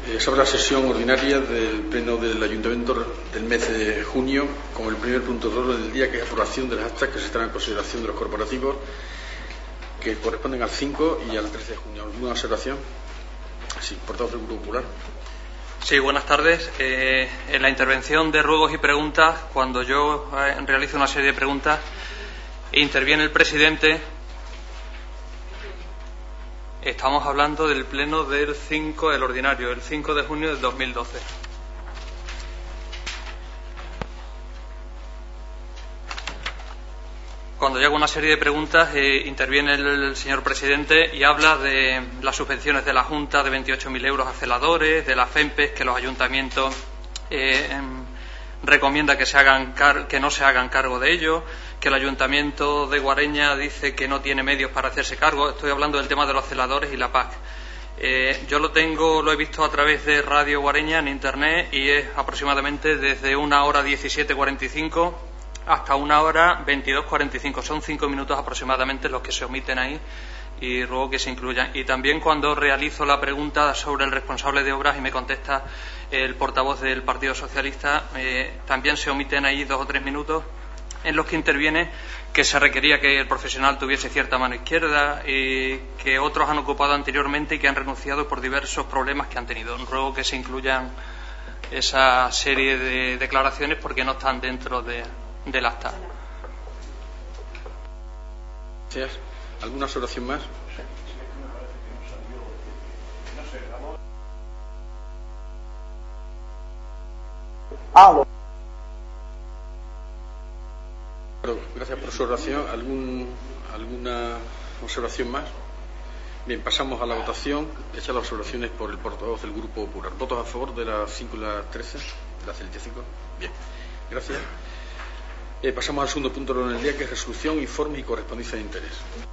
Se abre la sesión ordinaria del Pleno del Ayuntamiento del mes de junio, con el primer punto de orden del día, que es aprobación de las actas que se estarán en consideración de los corporativos, que corresponden al 5 y al 13 de junio. ¿Alguna observación? Sí, portavoz del Grupo Popular. Sí, buenas tardes. En la intervención de ruegos y preguntas, cuando yo realizo una serie de preguntas, interviene el presidente. Estamos hablando del pleno del 5 del ordinario, el 5 de junio del 2012. Cuando yo hago una serie de preguntas, interviene el señor presidente y habla de las subvenciones de la Junta de 28.000 euros a celadores, de las FEMPES, que los ayuntamientos recomienda que no se hagan cargo de ello, que el Ayuntamiento de Guareña dice que no tiene medios para hacerse cargo. Estoy hablando del tema de los celadores y la PAC. Yo lo he visto a través de Radio Guareña en Internet y es aproximadamente desde 1:17:45 hasta 1:22:45. Son 5 minutos aproximadamente los que se omiten ahí y ruego que se incluyan. Y también cuando realizo la pregunta sobre el responsable de obras y me contesta el portavoz del Partido Socialista, también se omiten ahí 2 o 3 minutos en los que interviene que se requería que el profesional tuviese cierta mano izquierda y que otros han ocupado anteriormente y que han renunciado por diversos problemas que han tenido. Ruego que se incluyan esa serie de declaraciones porque no están dentro del acta. Gracias. ¿Alguna observación más? Gracias por su oración. ¿Alguna observación más? Bien, pasamos a la votación. Hechas las observaciones por el portavoz del Grupo Popular. ¿Votos a favor de las 5 y las 13? ¿De las 25? Bien, gracias. Pasamos al segundo punto de orden del día, que es resolución, informe y correspondencia de interés.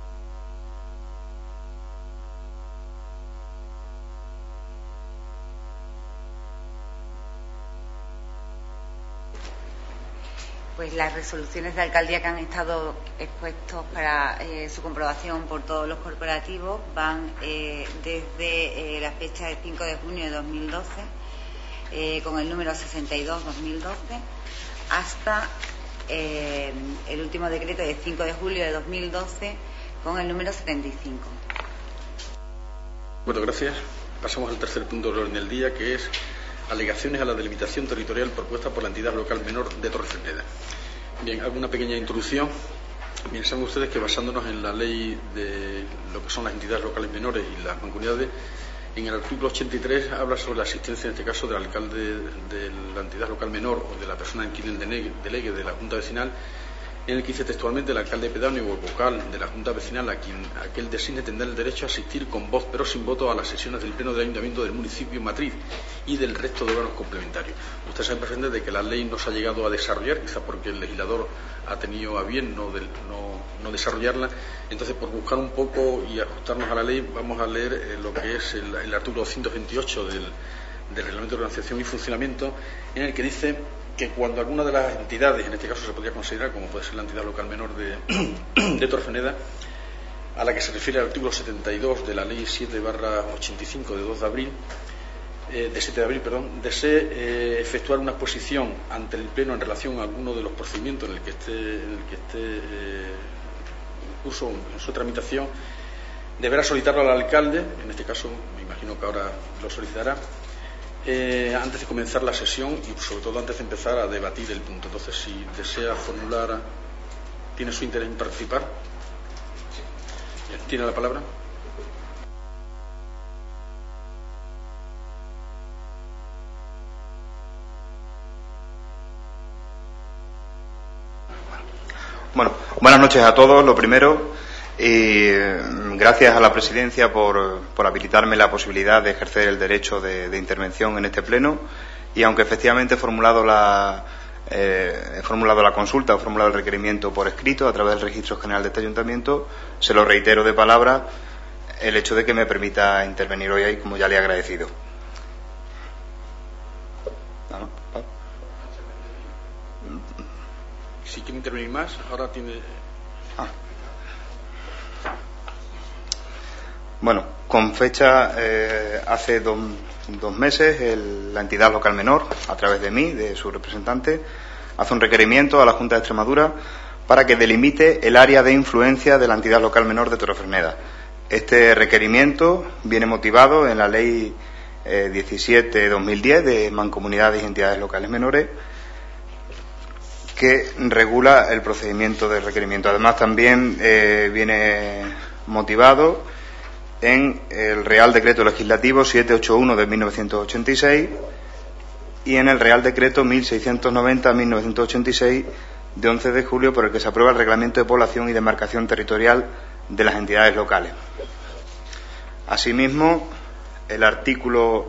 Pues las resoluciones de alcaldía que han estado expuestos para su comprobación por todos los corporativos van desde la fecha de 5 de junio de 2012 con el número 62/2012 hasta el último decreto de 5 de julio de 2012 con el número 75. Bueno, gracias. Pasamos al tercer punto del orden del día, que es alegaciones a la delimitación territorial propuesta por la entidad local menor de Torrefreneda. Bien, hago una pequeña introducción. Bien, saben ustedes que basándonos en la ley de lo que son las entidades locales menores y las mancomunidades, en el artículo 83 habla sobre la existencia, en este caso, del alcalde de la entidad local menor o de la persona en quien el delegue de la Junta Vecinal, en el que dice textualmente: el alcalde pedáneo o el vocal de la Junta Vecinal a quien aquel designe tendrá el derecho a asistir con voz pero sin voto a las sesiones del Pleno del Ayuntamiento del municipio matriz y del resto de órganos complementarios. Ustedes saben perfectamente de que la ley no se ha llegado a desarrollar, quizá porque el legislador ha tenido a bien no desarrollarla. Entonces, por buscar un poco y ajustarnos a la ley, vamos a leer lo que es el artículo 228 del Reglamento de Organización y Funcionamiento, en el que dice que cuando alguna de las entidades, en este caso se podría considerar como puede ser la entidad local menor de Torrefreneda, a la que se refiere el artículo 72 de la Ley 7/85 de 2 de abril, de 7 de abril, desee efectuar una exposición ante el Pleno en relación a alguno de los procedimientos en el que esté en curso en su tramitación, deberá solicitarlo al alcalde. En este caso, me imagino que ahora lo solicitará, antes de comenzar la sesión y sobre todo antes de empezar a debatir el punto. Entonces, si desea formular, ¿tiene su interés en participar? ¿Tiene la palabra? Bueno, buenas noches a todos. Lo primero, gracias a la Presidencia por habilitarme la posibilidad de ejercer el derecho de intervención en este pleno, y aunque efectivamente he formulado la consulta, he formulado el requerimiento por escrito a través del Registro General de este Ayuntamiento, se lo reitero de palabra el hecho de que me permita intervenir hoy ahí, como ya le he agradecido. Si quiere intervenir más, ahora tiene... Bueno, con fecha hace dos meses, la entidad local menor, a través de mí, de su representante, hace un requerimiento a la Junta de Extremadura para que delimite el área de influencia de la entidad local menor de Torrefresneda. Este requerimiento viene motivado en la Ley 17/2010 de Mancomunidades y Entidades Locales Menores, que regula el procedimiento del requerimiento. Además, también viene motivado en el Real Decreto Legislativo 781 de 1986 y en el Real Decreto 1690/1986 de 11 de julio, por el que se aprueba el Reglamento de Población y Demarcación Territorial de las entidades locales. Asimismo, el artículo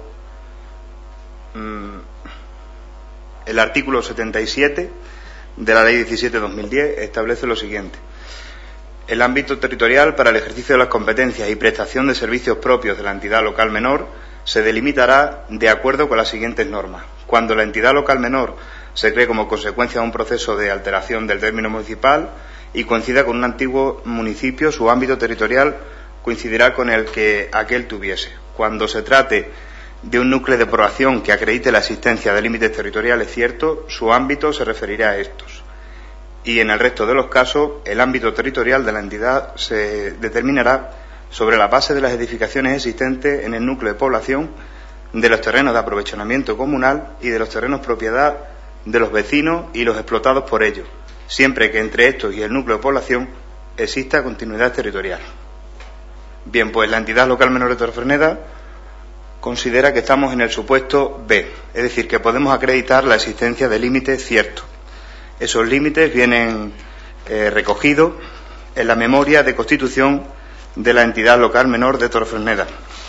77 de la Ley 17/2010 establece lo siguiente: el ámbito territorial para el ejercicio de las competencias y prestación de servicios propios de la entidad local menor se delimitará de acuerdo con las siguientes normas. Cuando la entidad local menor se cree como consecuencia de un proceso de alteración del término municipal y coincida con un antiguo municipio, su ámbito territorial coincidirá con el que aquel tuviese. Cuando se trate de un núcleo de población que acredite la existencia de límites territoriales ciertos, su ámbito se referirá a estos. Y en el resto de los casos, el ámbito territorial de la entidad se determinará sobre la base de las edificaciones existentes en el núcleo de población, de los terrenos de aprovechamiento comunal y de los terrenos propiedad de los vecinos y los explotados por ellos, siempre que entre estos y el núcleo de población exista continuidad territorial. Bien, pues la entidad local menor de Torrefresneda considera que estamos en el supuesto B, es decir, que podemos acreditar la existencia de límites ciertos. Esos límites vienen recogidos en la memoria de constitución de la entidad local menor de Torrefresneda,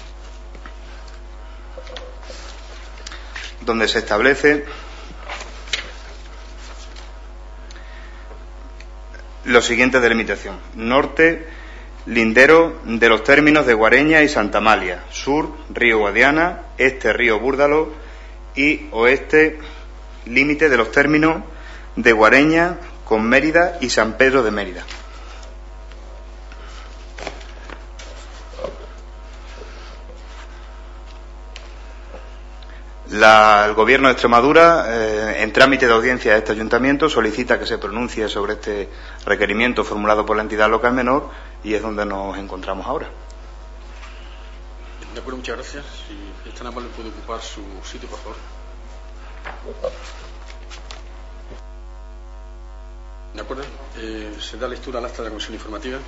donde se establece lo siguiente: delimitación: norte, lindero de los términos de Guareña y Santa Amalia; sur, río Guadiana; este, río Búrdalo; y oeste, límite de los términos de Guareña con Mérida y San Pedro de Mérida. El Gobierno de Extremadura, en trámite de audiencia de este ayuntamiento, solicita que se pronuncie sobre este requerimiento formulado por la entidad local menor, y es donde nos encontramos ahora. De acuerdo, muchas gracias. Si es tan amable, puede ocupar su sitio, por favor. De acuerdo. Se da lectura al acta de la comisión informativa.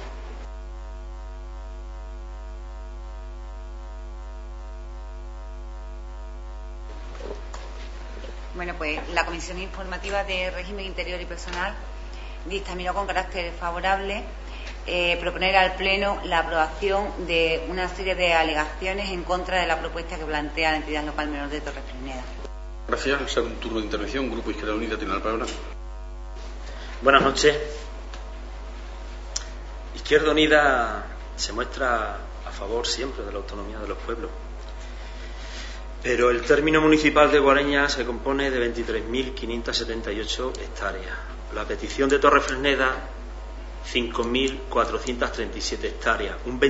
Bueno, pues la Comisión Informativa de Régimen Interior y Personal dictaminó con carácter favorable proponer al Pleno la aprobación de una serie de alegaciones en contra de la propuesta que plantea la entidad local menor de Torrefresneda. Gracias. Será un turno de intervención. Grupo Izquierda Unida tiene la palabra. Buenas noches. Izquierda Unida se muestra a favor siempre de la autonomía de los pueblos. Pero el término municipal de Guareña se compone de 23.578 hectáreas. La petición de Torrefresneda, 5.437 hectáreas, un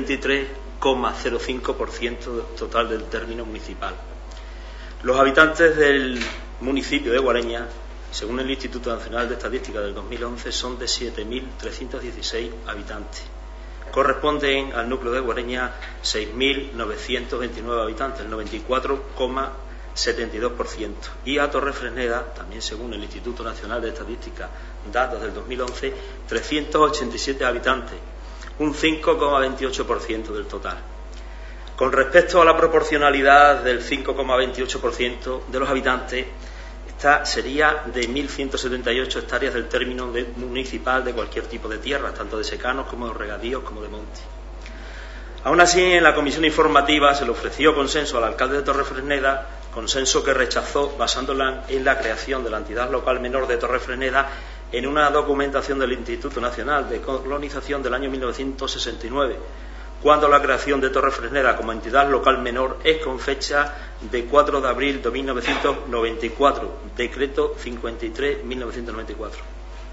23,05% total del término municipal. Los habitantes del municipio de Guareña, según el Instituto Nacional de Estadística del 2011, son de 7.316 habitantes. Corresponden al núcleo de Guareña 6.929 habitantes, el 94,72%. Y a Torrefresneda, también según el Instituto Nacional de Estadística, datos del 2011, 387 habitantes, un 5,28% del total. Con respecto a la proporcionalidad del 5,28% de los habitantes, esta sería de 1.178 hectáreas del término municipal de cualquier tipo de tierra, tanto de secanos como de regadíos como de monte. Aún así, en la comisión informativa se le ofreció consenso al alcalde de Torrefresneda, consenso que rechazó basándola en la creación de la entidad local menor de Torrefresneda en una documentación del Instituto Nacional de Colonización del año 1969, cuando la creación de Torrefresneda como entidad local menor es con fecha de 4 de abril de 1994, decreto 53/1994.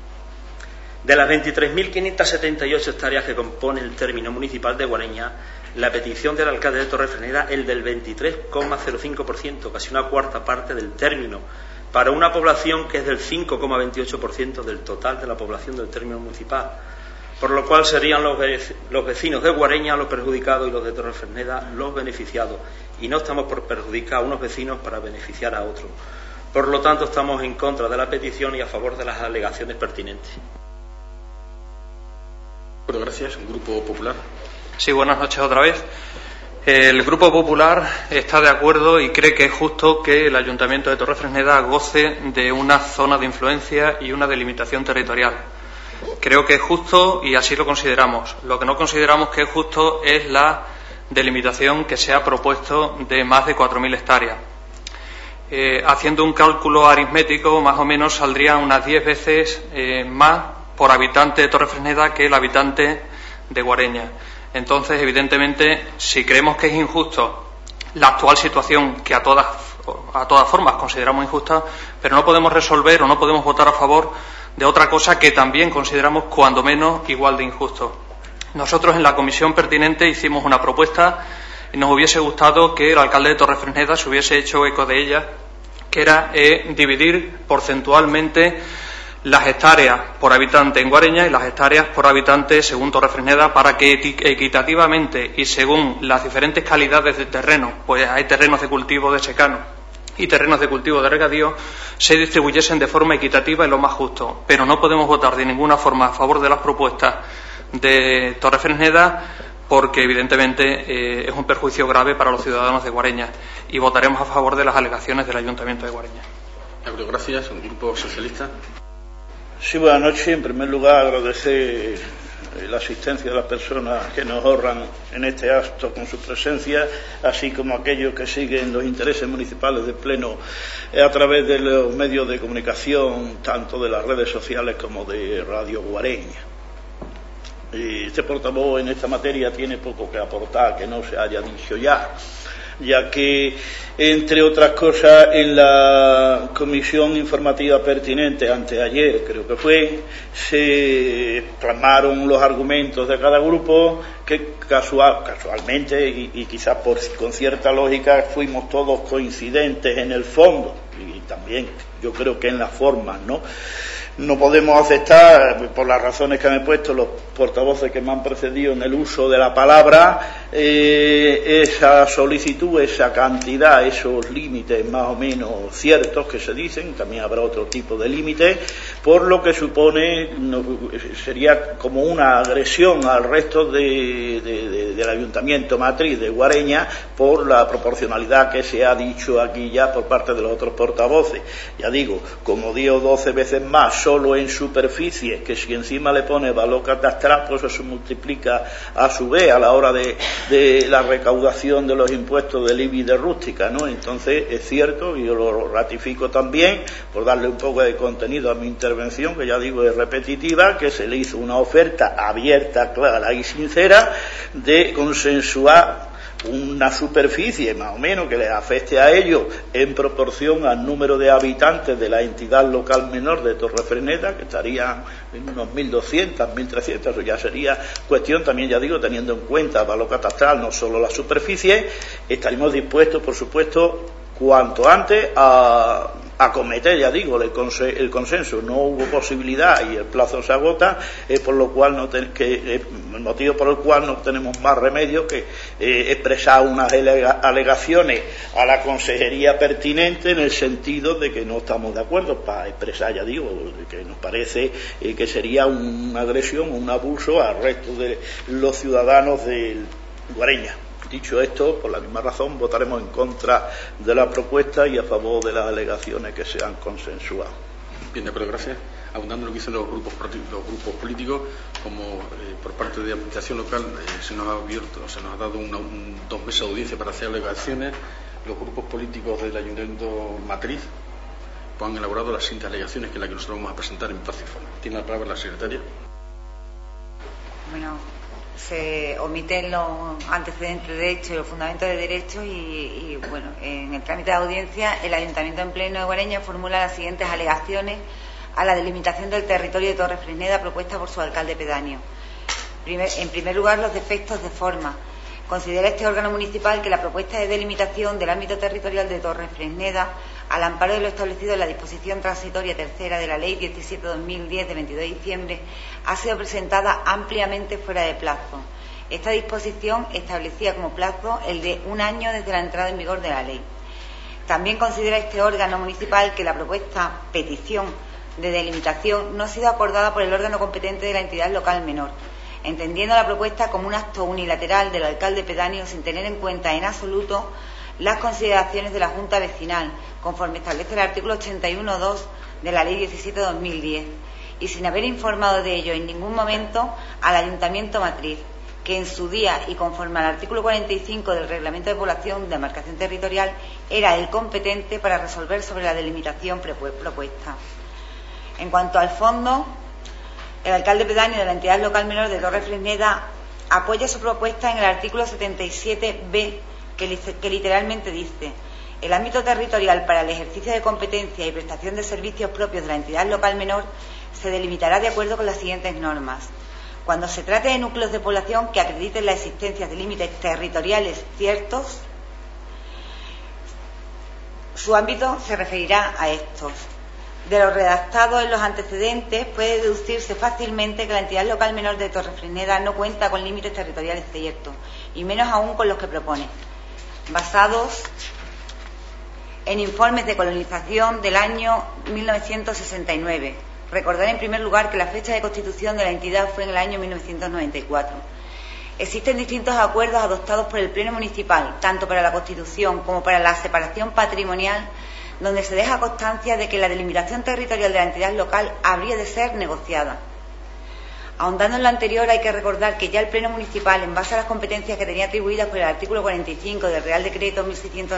De las 23.578 hectáreas que compone el término municipal de Guareña, La petición del alcalde de Torrefreneda, el del 23,05%, casi una cuarta parte del término, para una población que es del 5,28% del total de la población del término municipal, por lo cual serían los vecinos de Guareña los perjudicados y los de Torrefreneda los beneficiados, y no estamos por perjudicar a unos vecinos para beneficiar a otros. Por lo tanto, estamos en contra de la petición y a favor de las alegaciones pertinentes. Bueno, gracias. Grupo Popular. Sí, buenas noches otra vez. El Grupo Popular está de acuerdo y cree que es justo que el Ayuntamiento de Torrefreneda goce de una zona de influencia y una delimitación territorial. Creo que es justo y así lo consideramos. Lo que no consideramos que es justo es la delimitación que se ha propuesto de más de 4.000 hectáreas. Haciendo un cálculo aritmético, más o menos saldría unas 10 veces más por habitante de Torrefreneda que el habitante de Guareña. Entonces, evidentemente, si creemos que es injusto la actual situación, que a todas formas consideramos injusta, pero no podemos resolver o no podemos votar a favor de otra cosa que también consideramos cuando menos igual de injusto. Nosotros en la comisión pertinente hicimos una propuesta y nos hubiese gustado que el alcalde de Torrefreneda se hubiese hecho eco de ella, que era dividir porcentualmente las hectáreas por habitante en Guareña y las hectáreas por habitante según Torrefreneda, para que equitativamente y según las diferentes calidades de terreno, pues hay terrenos de cultivo de secano y terrenos de cultivo de regadío, se distribuyesen de forma equitativa y lo más justo. Pero no podemos votar de ninguna forma a favor de las propuestas de Torrefreneda, porque evidentemente es un perjuicio grave para los ciudadanos de Guareña, y votaremos a favor de las alegaciones del Ayuntamiento de Guareña. Gracias. Un Grupo Socialista. Sí, buenas noches. En primer lugar, agradecer la asistencia de las personas que nos honran en este acto con su presencia, así como aquellos que siguen los intereses municipales del Pleno a través de los medios de comunicación, tanto de las redes sociales como de Radio Guareña. Este portavoz en esta materia tiene poco que aportar que no se haya dicho ya que, entre otras cosas, en la comisión informativa pertinente, anteayer creo que fue, se plasmaron los argumentos de cada grupo que casualmente y quizás con cierta lógica fuimos todos coincidentes en el fondo, y también yo creo que en las formas, ¿no? No podemos aceptar, por las razones que han puesto los portavoces que me han precedido en el uso de la palabra, esa solicitud, esa cantidad, esos límites más o menos ciertos que se dicen. También habrá otro tipo de límites, por lo que supone sería como una agresión al resto del Ayuntamiento Matriz de Guareña por la proporcionalidad que se ha dicho aquí ya por parte de los otros portavoces. Ya digo, como 10 o 12 veces más solo en superficie, que si encima le pone valor catastral, pues eso se multiplica a su vez a la hora de la recaudación de los impuestos del IBI de rústica, ¿no? Entonces es cierto, y yo lo ratifico también, por darle un poco de contenido a mi intervención, que ya digo es repetitiva, que se le hizo una oferta abierta, clara y sincera de consensuar una superficie más o menos que les afecte a ellos en proporción al número de habitantes de la entidad local menor de Torrefreneda, que estarían en unos 1.200, 1.300, eso ya sería cuestión también, ya digo, teniendo en cuenta el valor catastral, no solo la superficie. Estaríamos dispuestos, por supuesto, cuanto antes a acometer, ya digo, el consenso. No hubo posibilidad y el plazo se agota, por lo cual el motivo por el cual no tenemos más remedio que expresar unas alegaciones a la consejería pertinente, en el sentido de que no estamos de acuerdo, para expresar, ya digo, que nos parece que sería una agresión, un abuso al resto de los ciudadanos de Guareña. Dicho esto, por la misma razón, votaremos en contra de la propuesta y a favor de las alegaciones que se han consensuado. Bien, de acuerdo, gracias. Abundando en lo que dicen los grupos políticos, como por parte de la Administración local se nos ha dado 2 meses de audiencia para hacer alegaciones, los grupos políticos del Ayuntamiento Matriz pues han elaborado las siguientes alegaciones, que es la que nosotros vamos a presentar en paz y forma. Tiene la palabra la secretaria. Bueno, se omiten los antecedentes de derecho y los fundamentos de derecho y bueno, en el trámite de audiencia el Ayuntamiento en Pleno de Guareña formula las siguientes alegaciones a la delimitación del territorio de Torrefreneda propuesta por su alcalde pedáneo. En primer lugar, los defectos de forma. Considera este órgano municipal que la propuesta de delimitación del ámbito territorial de Torrefresneda, al amparo de lo establecido en la disposición transitoria tercera de la Ley 17/2010 de 22 de diciembre, ha sido presentada ampliamente fuera de plazo. Esta disposición establecía como plazo el de 1 año desde la entrada en vigor de la ley. También considera este órgano municipal que la propuesta petición de delimitación no ha sido acordada por el órgano competente de la entidad local menor, entendiendo la propuesta como un acto unilateral del alcalde pedáneo sin tener en cuenta en absoluto las consideraciones de la Junta Vecinal, conforme establece el artículo 81.2 de la Ley 17/2010, y sin haber informado de ello en ningún momento al Ayuntamiento Matriz, que en su día y conforme al artículo 45 del Reglamento de Población de Demarcación Territorial era el competente para resolver sobre la delimitación propuesta. En cuanto al fondo, el alcalde pedáneo de la entidad local menor de Torrefresneda apoya su propuesta en el artículo 77b, que literalmente dice: el ámbito territorial para el ejercicio de competencia y prestación de servicios propios de la entidad local menor se delimitará de acuerdo con las siguientes normas. Cuando se trate de núcleos de población que acrediten la existencia de límites territoriales ciertos, su ámbito se referirá a estos. De lo redactado en los antecedentes puede deducirse fácilmente que la entidad local menor de Torrefresneda no cuenta con límites territoriales ciertos, y menos aún con los que propone, basados en informes de colonización del año 1969. Recordar en primer lugar que la fecha de constitución de la entidad fue en el año 1994. Existen distintos acuerdos adoptados por el Pleno Municipal, tanto para la constitución como para la separación patrimonial, donde se deja constancia de que la delimitación territorial de la entidad local habría de ser negociada. Ahondando en lo anterior, hay que recordar que ya el Pleno Municipal, en base a las competencias que tenía atribuidas por el artículo 45 del Real Decreto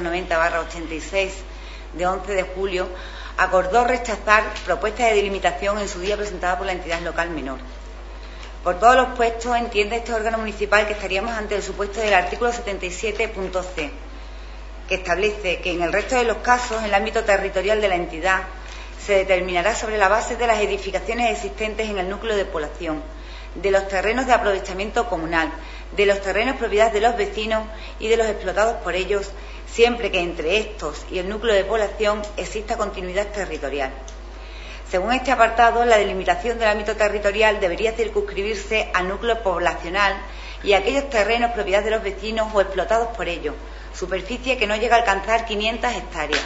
1690/86 de 11 de julio, acordó rechazar propuestas de delimitación en su día presentada por la entidad local menor. Por todos los puestos, entiende este órgano municipal que estaríamos ante el supuesto del artículo 77.c, que establece que en el resto de los casos, en el ámbito territorial de la entidad, se determinará sobre la base de las edificaciones existentes en el núcleo de población, de los terrenos de aprovechamiento comunal, de los terrenos propiedad de los vecinos y de los explotados por ellos, siempre que entre estos y el núcleo de población exista continuidad territorial. Según este apartado, la delimitación del ámbito territorial debería circunscribirse al núcleo poblacional y a aquellos terrenos propiedad de los vecinos o explotados por ellos, superficie que no llega a alcanzar 500 hectáreas,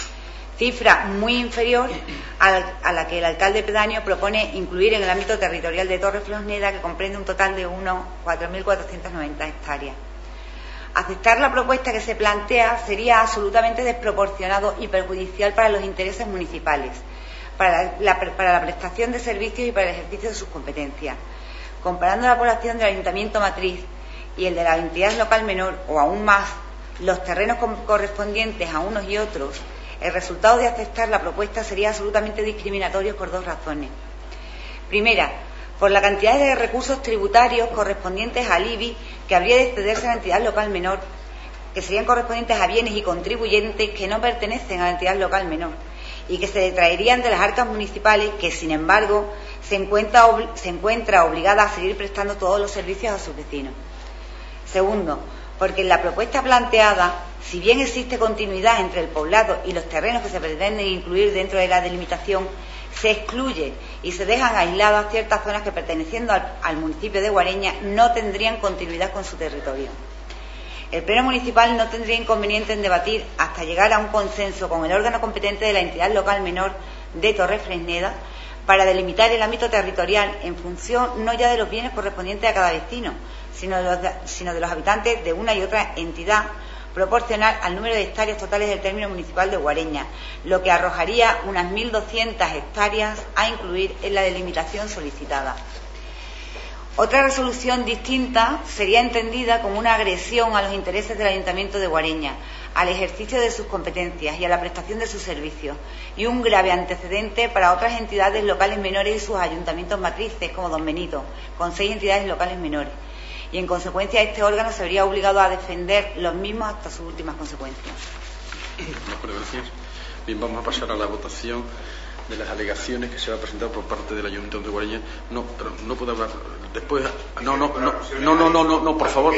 cifra muy inferior a la que el alcalde pedáneo propone incluir en el ámbito territorial de Torrefresneda, que comprende un total de unos 4.490 hectáreas. Aceptar la propuesta que se plantea sería absolutamente desproporcionado y perjudicial para los intereses municipales, para la prestación de servicios y para el ejercicio de sus competencias. Comparando la población del Ayuntamiento Matriz y el de la entidad local menor, o aún más, los terrenos correspondientes a unos y otros, el resultado de aceptar la propuesta sería absolutamente discriminatorio por dos razones. Primera, por la cantidad de recursos tributarios correspondientes al IBI que habría de excederse a la entidad local menor, que serían correspondientes a bienes y contribuyentes que no pertenecen a la entidad local menor y que se detraerían de las arcas municipales, que sin embargo se encuentra obligada a seguir prestando todos los servicios a sus vecinos. Segundo, porque en la propuesta planteada, si bien existe continuidad entre el poblado y los terrenos que se pretenden incluir dentro de la delimitación, se excluye y se dejan aisladas ciertas zonas que, perteneciendo al municipio de Guareña, no tendrían continuidad con su territorio. El Pleno Municipal no tendría inconveniente en debatir hasta llegar a un consenso con el órgano competente de la entidad local menor de Torrefresneda para delimitar el ámbito territorial en función no ya de los bienes correspondientes a cada vecino, sino de los habitantes de una y otra entidad, proporcional al número de hectáreas totales del término municipal de Guareña, lo que arrojaría unas 1.200 hectáreas a incluir en la delimitación solicitada. Otra resolución distinta sería entendida como una agresión a los intereses del Ayuntamiento de Guareña, al ejercicio de sus competencias y a la prestación de sus servicios, y un grave antecedente para otras entidades locales menores y sus ayuntamientos matrices, como Don Benito, con 6 entidades locales menores. Y en consecuencia este órgano se vería obligado a defender los mismos hasta sus últimas consecuencias. De acuerdo, gracias. Bien, vamos a pasar a la votación de las alegaciones que se va a presentar por parte del Ayuntamiento de Guareña. No, pero no puedo hablar después. No, por favor,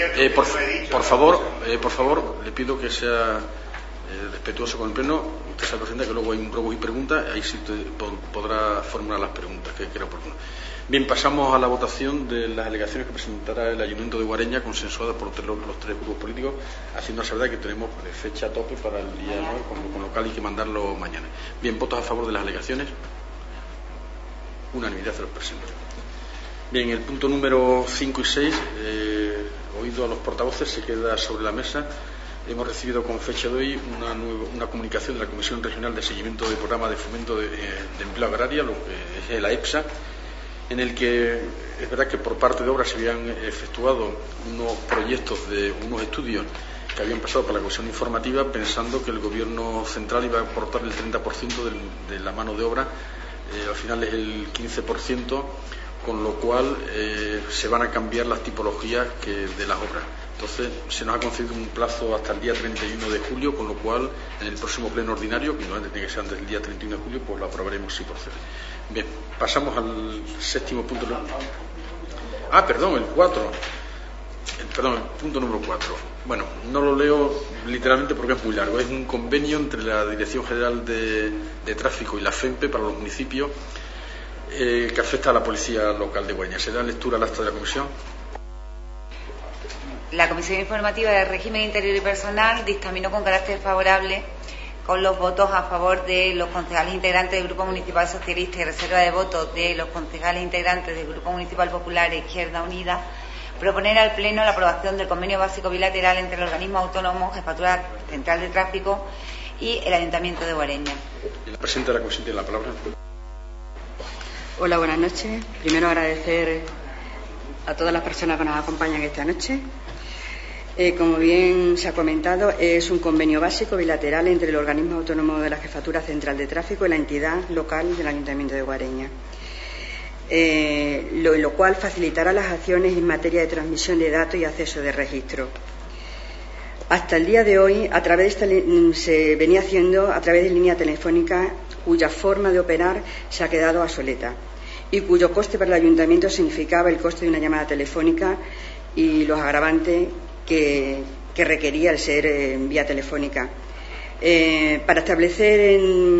por favor, le pido que sea respetuoso con el pleno. Usted se presenta, que luego hay un globo y preguntas, ahí sí podrá formular las preguntas que quiera oportuno. Bien, pasamos a la votación de las alegaciones que presentará el Ayuntamiento de Guareña, consensuadas por los tres grupos políticos, haciendo salvedad que tenemos fecha a tope para el día 9, con lo cual hay que mandarlo mañana. Bien, votos a favor de las alegaciones. Unanimidad de los presentes. Bien, el punto número 5 y 6, oído a los portavoces, se queda sobre la mesa. Hemos recibido con fecha de hoy una comunicación de la Comisión Regional de Seguimiento del Programa de Fomento de Empleo Agraria, lo que es la EPSA, en el que es verdad que por parte de obras se habían efectuado unos proyectos de unos estudios que habían pasado por la comisión informativa, pensando que el Gobierno central iba a aportar el 30% de la mano de obra, al final es el 15%, con lo cual se van a cambiar las tipologías de las obras. Entonces se nos ha concedido un plazo hasta el día 31 de julio, con lo cual en el próximo pleno ordinario, que normalmente tiene que ser antes del día 31 de julio, pues lo aprobaremos si procede. Bien, pasamos al séptimo punto. El 4. El punto número 4. Bueno, no lo leo literalmente porque es muy largo. Es un convenio entre la Dirección General de Tráfico y la FEMPE para los municipios que afecta a la Policía Local de Guareña. ¿Se da lectura al acta de la comisión? La Comisión Informativa del Régimen Interior y Personal dictaminó con carácter favorable, con los votos a favor de los concejales integrantes del Grupo Municipal Socialista y reserva de votos de los concejales integrantes del Grupo Municipal Popular e Izquierda Unida, proponer al Pleno la aprobación del convenio básico bilateral entre el organismo autónomo Jefatura Central de Tráfico y el Ayuntamiento de Guareña. El presidente de la comisión tiene la palabra. Hola, buenas noches. Primero agradecer a todas las personas que nos acompañan esta noche. Como bien se ha comentado, es un convenio básico bilateral entre el organismo autónomo de la Jefatura Central de Tráfico y la entidad local del Ayuntamiento de Guareña, lo cual facilitará las acciones en materia de transmisión de datos y acceso de registro. Hasta el día de hoy, se venía haciendo a través de línea telefónica, cuya forma de operar se ha quedado obsoleta y cuyo coste para el Ayuntamiento significaba el coste de una llamada telefónica y los agravantes que requería el ser en vía telefónica. Para establecer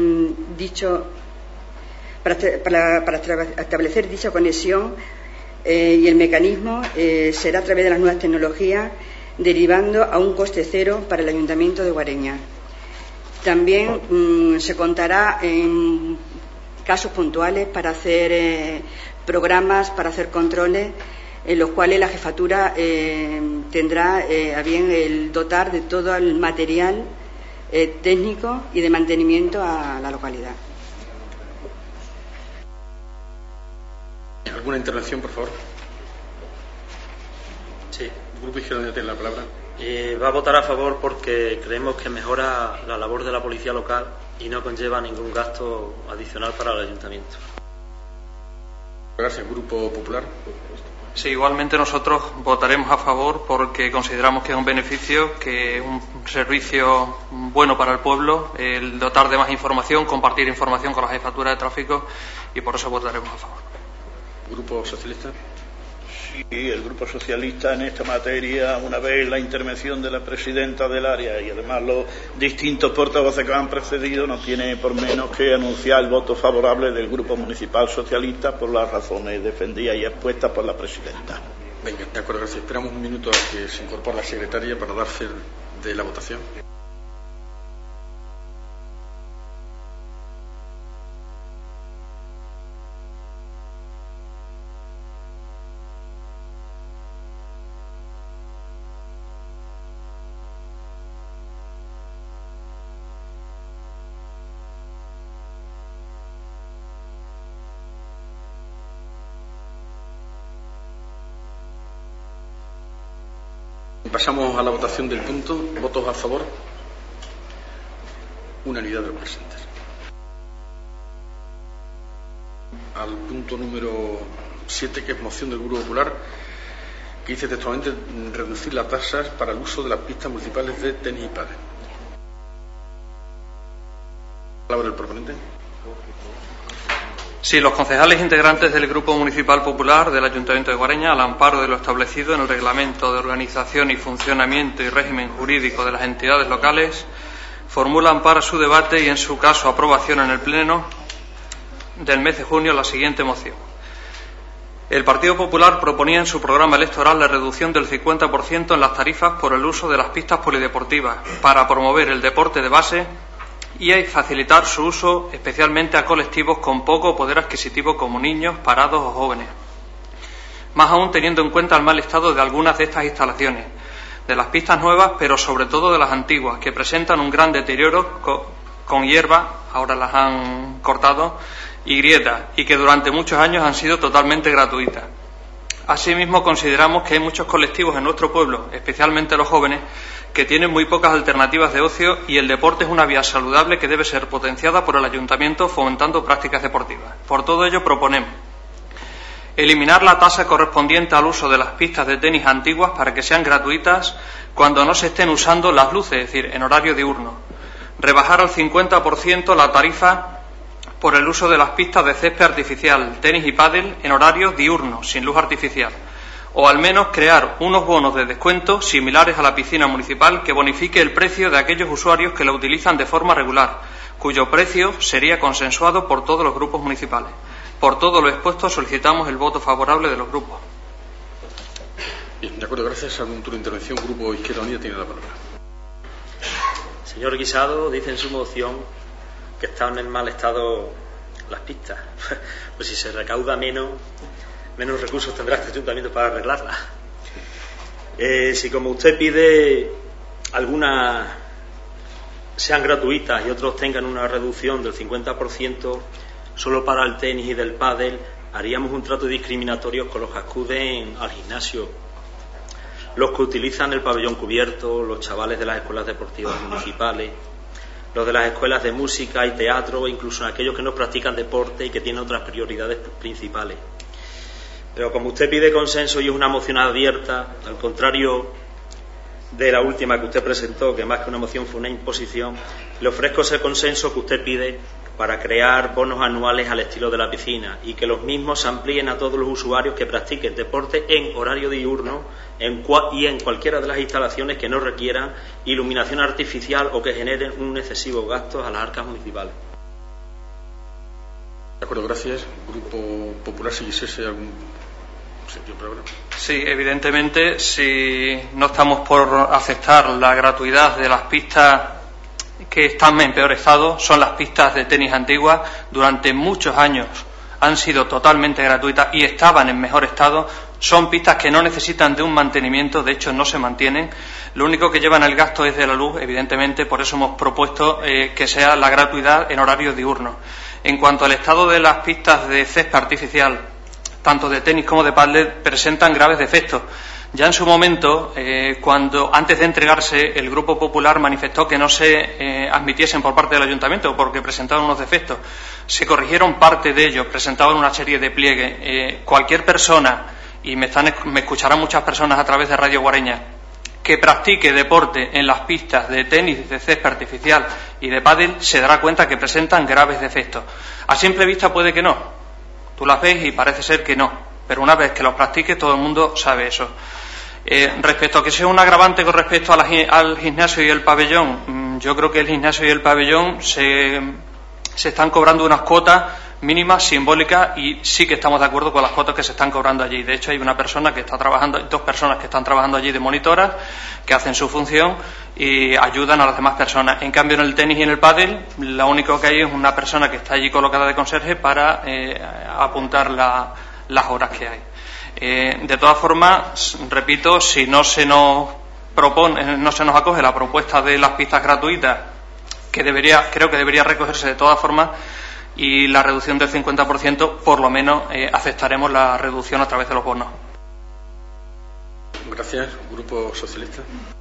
dicha conexión y el mecanismo será a través de las nuevas tecnologías, derivando a un coste cero para el Ayuntamiento de Guareña. También se contará en casos puntuales para hacer programas, para hacer controles, en los cuales la jefatura tendrá a bien el dotar de todo el material técnico y de mantenimiento a la localidad. ¿Alguna intervención, por favor? Sí. El Grupo Izquierda tiene la palabra. Va a votar a favor porque creemos que mejora la labor de la policía local y no conlleva ningún gasto adicional para el ayuntamiento. Gracias. Grupo Popular. Sí, igualmente nosotros votaremos a favor porque consideramos que es un beneficio, que es un servicio bueno para el pueblo, el dotar de más información, compartir información con la Jefatura de Tráfico, y por eso votaremos a favor. Grupo Socialista. Sí, el Grupo Socialista en esta materia, una vez la intervención de la presidenta del área y además los distintos portavoces que han precedido, no tiene por menos que anunciar el voto favorable del Grupo Municipal Socialista por las razones defendidas y expuestas por la presidenta. Venga, de acuerdo, gracias. Esperamos un minuto a que se incorpore la secretaria para dar fe de la votación. Pasamos a la votación del punto. ¿Votos a favor? Unanimidad de los presentes. Al punto número 7, que es moción del Grupo Popular, que dice textualmente reducir las tasas para el uso de las pistas municipales de tenis y pádel. ¿Palabra del proponente? Sí, los concejales integrantes del Grupo Municipal Popular del Ayuntamiento de Guareña, al amparo de lo establecido en el Reglamento de Organización y Funcionamiento y Régimen Jurídico de las Entidades Locales, formulan para su debate y, en su caso, aprobación en el Pleno del mes de junio la siguiente moción. El Partido Popular proponía en su programa electoral la reducción del 50% en las tarifas por el uso de las pistas polideportivas para promover el deporte de base y facilitar su uso especialmente a colectivos con poco poder adquisitivo como niños, parados o jóvenes. Más aún teniendo en cuenta el mal estado de algunas de estas instalaciones, de las pistas nuevas, pero sobre todo de las antiguas, que presentan un gran deterioro con hierba, ahora las han cortado, y grietas, y que durante muchos años han sido totalmente gratuitas. Asimismo, consideramos que hay muchos colectivos en nuestro pueblo, especialmente los jóvenes, que tienen muy pocas alternativas de ocio y el deporte es una vía saludable que debe ser potenciada por el Ayuntamiento fomentando prácticas deportivas. Por todo ello proponemos eliminar la tasa correspondiente al uso de las pistas de tenis antiguas para que sean gratuitas cuando no se estén usando las luces, es decir, en horario diurno. Rebajar al 50% la tarifa por el uso de las pistas de césped artificial, tenis y pádel en horario diurno, sin luz artificial. O al menos crear unos bonos de descuento similares a la piscina municipal que bonifique el precio de aquellos usuarios que la utilizan de forma regular, cuyo precio sería consensuado por todos los grupos municipales. Por todo lo expuesto, solicitamos el voto favorable de los grupos. Bien, de acuerdo, gracias. ¿Algún turno de intervención? Grupo Izquierda Unida tiene la palabra. Señor Guisado dice en su moción que están en mal estado las pistas. Pues si se recauda menos recursos tendrá este ayuntamiento para arreglarlas. Si como usted pide algunas sean gratuitas y otros tengan una reducción del 50% solo para el tenis y del pádel, haríamos un trato discriminatorio con los que acuden al gimnasio, los que utilizan el pabellón cubierto, los chavales de las escuelas deportivas municipales, los de las escuelas de música y teatro, o incluso aquellos que no practican deporte y que tienen otras prioridades principales. Pero como usted pide consenso y es una moción abierta, al contrario de la última que usted presentó, que más que una moción fue una imposición, le ofrezco ese consenso que usted pide para crear bonos anuales al estilo de la piscina y que los mismos se amplíen a todos los usuarios que practiquen deporte en horario diurno y en cualquiera de las instalaciones que no requieran iluminación artificial o que generen un excesivo gasto a las arcas municipales. De acuerdo, gracias. Grupo Popular, si quisiese algún sentido para hablar. Sí, evidentemente, si no estamos por aceptar la gratuidad de las pistas que están en peor estado, son las pistas de tenis antiguas. Durante muchos años han sido totalmente gratuitas y estaban en mejor estado. Son pistas que no necesitan de un mantenimiento, de hecho no se mantienen. Lo único que llevan el gasto es de la luz, evidentemente, por eso hemos propuesto que sea la gratuidad en horario diurno. En cuanto al estado de las pistas de césped artificial, tanto de tenis como de pádel, presentan graves defectos. Ya en su momento, cuando antes de entregarse, el Grupo Popular manifestó que no se admitiesen por parte del Ayuntamiento porque presentaban unos defectos. Se corrigieron parte de ellos, presentaban una serie de pliegues. Cualquier persona, y me escucharán muchas personas a través de Radio Guareña, que practique deporte en las pistas de tenis, de césped artificial y de pádel, se dará cuenta que presentan graves defectos. A simple vista puede que no. Tú las ves y parece ser que no. Pero una vez que los practiques, todo el mundo sabe eso. Respecto a que sea un agravante con respecto al gimnasio y el pabellón, yo creo que el gimnasio y el pabellón se están cobrando unas cuotas mínimas, simbólicas, y sí que estamos de acuerdo con las cuotas que se están cobrando allí. De hecho, hay una persona que está trabajando, dos personas que están trabajando allí de monitoras, que hacen su función y ayudan a las demás personas. En cambio, en el tenis y en el pádel, lo único que hay es una persona que está allí colocada de conserje para apuntar las horas que hay. De todas formas, repito, si no se nos acoge la propuesta de las pistas gratuitas, creo que debería recogerse de todas formas, y la reducción del 50%, por lo menos aceptaremos la reducción a través de los bonos. Gracias. Grupo Socialista.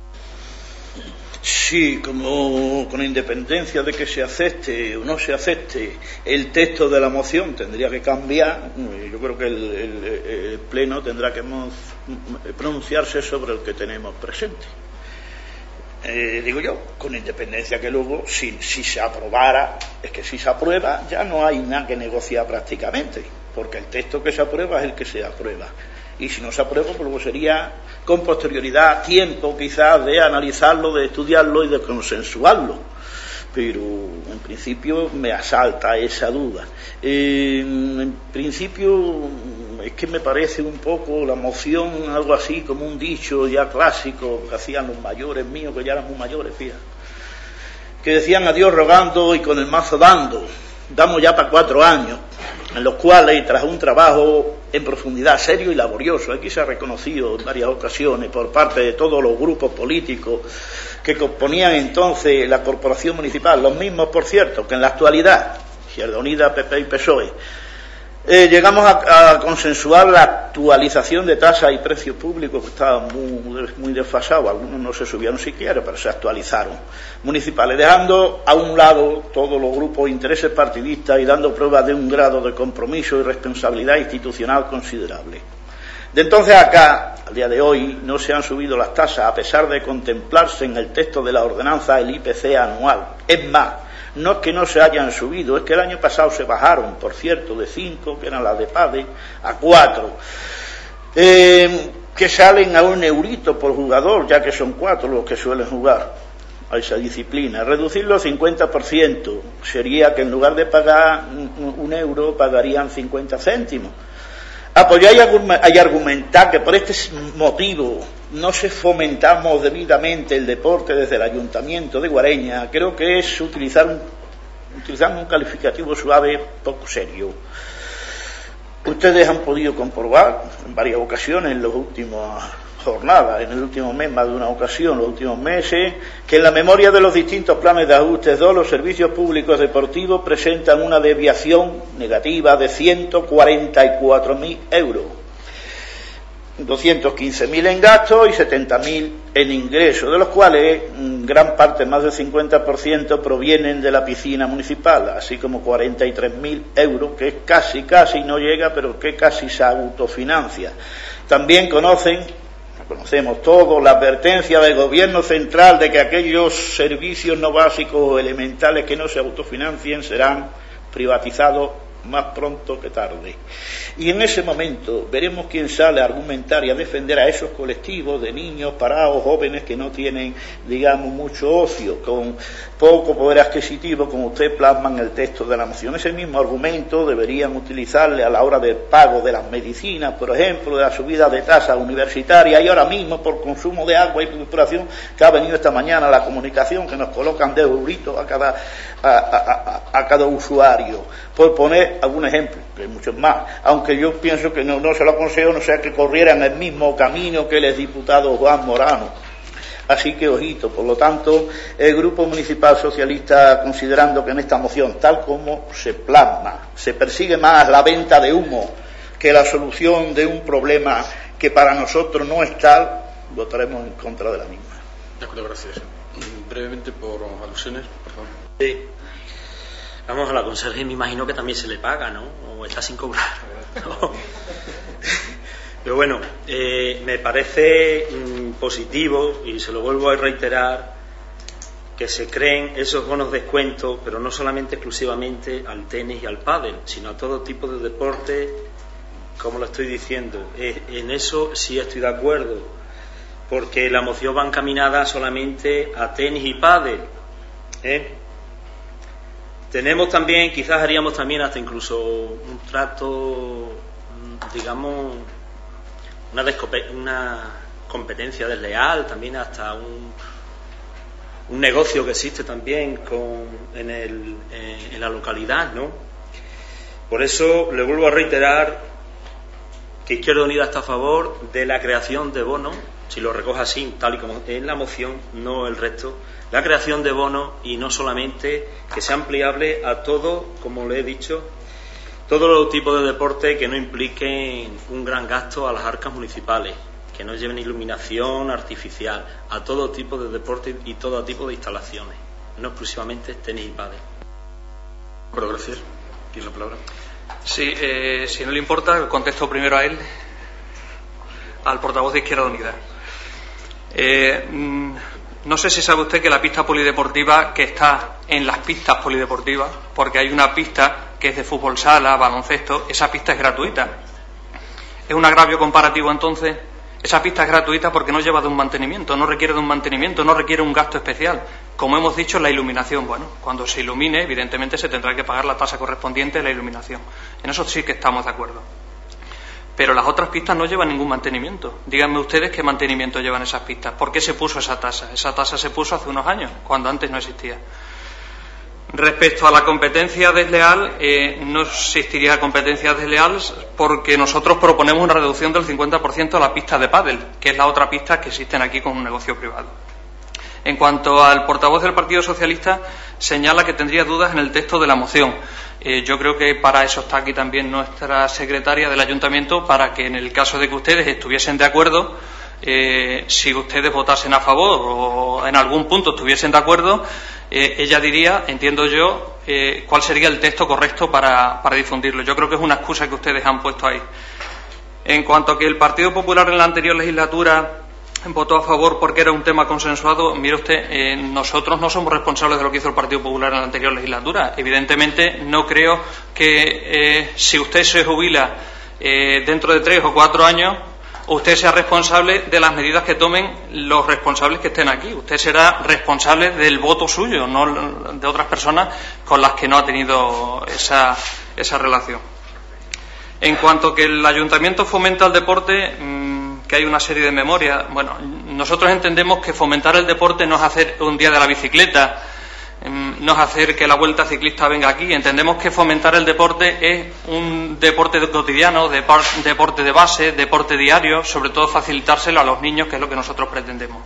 Sí, como con independencia de que se acepte o no se acepte el texto de la moción tendría que cambiar, yo creo que el Pleno tendrá que pronunciarse sobre el que tenemos presente. digo yo, con independencia que luego, si se aprobara, es que si se aprueba ya no hay nada que negociar prácticamente, porque el texto que se aprueba es el que se aprueba. Y si no se aprueba, pues luego sería con posterioridad tiempo quizás de analizarlo, de estudiarlo y de consensuarlo. Pero en principio me asalta esa duda. En principio es que me parece un poco la moción algo así como un dicho ya clásico que hacían los mayores míos, que ya eran muy mayores, fíjate, que decían a Dios rogando y con el mazo dando. Damos ya para 4 años, en los cuales, tras un trabajo en profundidad serio y laborioso, aquí se ha reconocido en varias ocasiones por parte de todos los grupos políticos que componían entonces la corporación municipal, los mismos, por cierto, que en la actualidad, Izquierda Unida, PP y PSOE, llegamos a consensuar la actualización de tasas y precios públicos que estaban muy desfasados. Algunos no se subieron siquiera, pero se actualizaron, municipales, dejando a un lado todos los grupos de intereses partidistas y dando pruebas de un grado de compromiso y responsabilidad institucional considerable. De entonces acá, al día de hoy, no se han subido las tasas a pesar de contemplarse en el texto de la ordenanza el IPC anual. Es más, no es que no se hayan subido, es que el año pasado se bajaron, por cierto, de 5, que eran las de PADE, a 4, que salen a €1 por jugador, ya que son 4 los que suelen jugar a esa disciplina. Reducirlo 50% sería que en lugar de pagar €1 pagarían 50 céntimos. Apoyar y argumentar que por este motivo no se fomentamos debidamente el deporte desde el Ayuntamiento de Guareña, creo que es utilizando un calificativo suave poco serio. Ustedes han podido comprobar en varias ocasiones en las últimas jornadas, en el último mes, más de una ocasión, los últimos meses, que en la memoria de los distintos planes de ajustes 2, los servicios públicos deportivos presentan una desviación negativa de 144.000 euros, 215.000 en gastos y 70.000 en ingresos, de los cuales gran parte, más del 50%, provienen de la piscina municipal, así como 43.000 euros, que es casi no llega, pero que casi se autofinancia. También conocemos todos la advertencia del gobierno central de que aquellos servicios no básicos o elementales que no se autofinancien serán privatizados más pronto que tarde. Y en ese momento veremos quién sale a argumentar y a defender a esos colectivos de niños parados, jóvenes que no tienen, digamos, mucho ocio, con poco poder adquisitivo, como usted plasma en el texto de la moción. Ese mismo argumento deberían utilizarle a la hora del pago de las medicinas, por ejemplo, de la subida de tasas universitarias, y ahora mismo por consumo de agua y depuración, que ha venido esta mañana la comunicación, que nos colocan de euritos a cada usuario, por poner algún ejemplo, que hay muchos más, aunque yo pienso que no se lo aconsejo, no sea que corrieran el mismo camino que el exdiputado Juan Morano. Así que ojito. Por lo tanto, el Grupo Municipal Socialista, considerando que en esta moción, tal como se plasma, se persigue más la venta de humo que la solución de un problema que para nosotros no es tal, votaremos en contra de la misma. De acuerdo, gracias. Brevemente, por alusiones, por favor. Sí. Vamos, a la conserje me imagino que también se le paga, ¿no? O está sin cobrar. ¿No? Pero bueno, me parece positivo, y se lo vuelvo a reiterar, que se creen esos bonos descuentos, pero no solamente exclusivamente al tenis y al pádel, sino a todo tipo de deporte, como lo estoy diciendo. En eso sí estoy de acuerdo, porque la moción va encaminada solamente a tenis y pádel, Tenemos también, quizás haríamos también hasta incluso un trato, digamos, una competencia desleal, también hasta un negocio que existe también en la localidad, ¿no? Por eso le vuelvo a reiterar que Izquierda Unida está a favor de la creación de bonos, si lo recoge así, tal y como en la moción, no el resto, la creación de bonos, y no solamente que sea ampliable a todo, como le he dicho, todos los tipos de deporte que no impliquen un gran gasto a las arcas municipales, que no lleven iluminación artificial, a todo tipo de deporte y todo tipo de instalaciones, no exclusivamente tenis y pádel. Bueno, gracias. ¿Tiene la palabra? Sí, si no le importa, contesto primero a él, al portavoz de Izquierda Unida. No sé si sabe usted que la pista polideportiva que está en las pistas polideportivas, porque hay una pista que es de fútbol sala, baloncesto, esa pista es gratuita. ¿Es un agravio comparativo entonces? Esa pista es gratuita porque no lleva de un mantenimiento, no requiere de un mantenimiento, no requiere un gasto especial. Como hemos dicho, la iluminación, bueno, cuando se ilumine, evidentemente se tendrá que pagar la tasa correspondiente a la iluminación. En eso sí que estamos de acuerdo. Pero las otras pistas no llevan ningún mantenimiento. Díganme ustedes qué mantenimiento llevan esas pistas. ¿Por qué se puso esa tasa? Esa tasa se puso hace unos años, cuando antes no existía. Respecto a la competencia desleal, no existiría competencia desleal porque nosotros proponemos una reducción del 50% a la pista de pádel, que es la otra pista que existen aquí con un negocio privado. En cuanto al portavoz del Partido Socialista, señala que tendría dudas en el texto de la moción. Yo creo que para eso está aquí también nuestra secretaria del Ayuntamiento, para que en el caso de que ustedes estuviesen de acuerdo, si ustedes votasen a favor o en algún punto estuviesen de acuerdo, ella diría, entiendo yo, cuál sería el texto correcto para difundirlo. Yo creo que es una excusa que ustedes han puesto ahí. En cuanto a que el Partido Popular en la anterior legislatura votó a favor porque era un tema consensuado, mire usted, nosotros no somos responsables de lo que hizo el Partido Popular en la anterior legislatura. Evidentemente no creo que si usted se jubila dentro de 3 o 4 años, usted sea responsable de las medidas que tomen los responsables que estén aquí. Usted será responsable del voto suyo, no de otras personas con las que no ha tenido esa relación. En cuanto a que el Ayuntamiento fomenta el deporte, que hay una serie de memorias. Bueno, nosotros entendemos que fomentar el deporte no es hacer un día de la bicicleta, no es hacer que la Vuelta Ciclista venga aquí. Entendemos que fomentar el deporte es un deporte cotidiano, deporte de base, deporte diario, sobre todo facilitárselo a los niños, que es lo que nosotros pretendemos.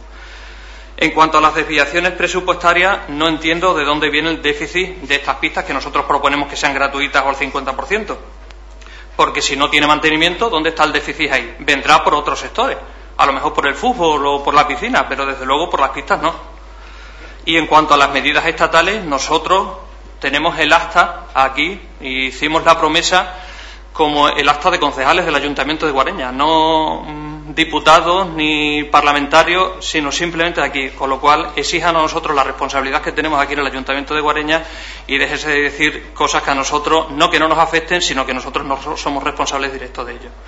En cuanto a las desviaciones presupuestarias, no entiendo de dónde viene el déficit de estas pistas que nosotros proponemos que sean gratuitas o al 50%. Porque si no tiene mantenimiento, ¿dónde está el déficit ahí? Vendrá por otros sectores, a lo mejor por el fútbol o por la piscina, pero desde luego por las pistas no. Y en cuanto a las medidas estatales, nosotros tenemos el acta aquí y hicimos la promesa como el acta de concejales del Ayuntamiento de Guareña, no diputados ni parlamentarios, sino simplemente de aquí, con lo cual exijan a nosotros la responsabilidad que tenemos aquí en el Ayuntamiento de Guareña y déjese de decir cosas que a nosotros, no que no nos afecten, sino que nosotros no somos responsables directos de ello.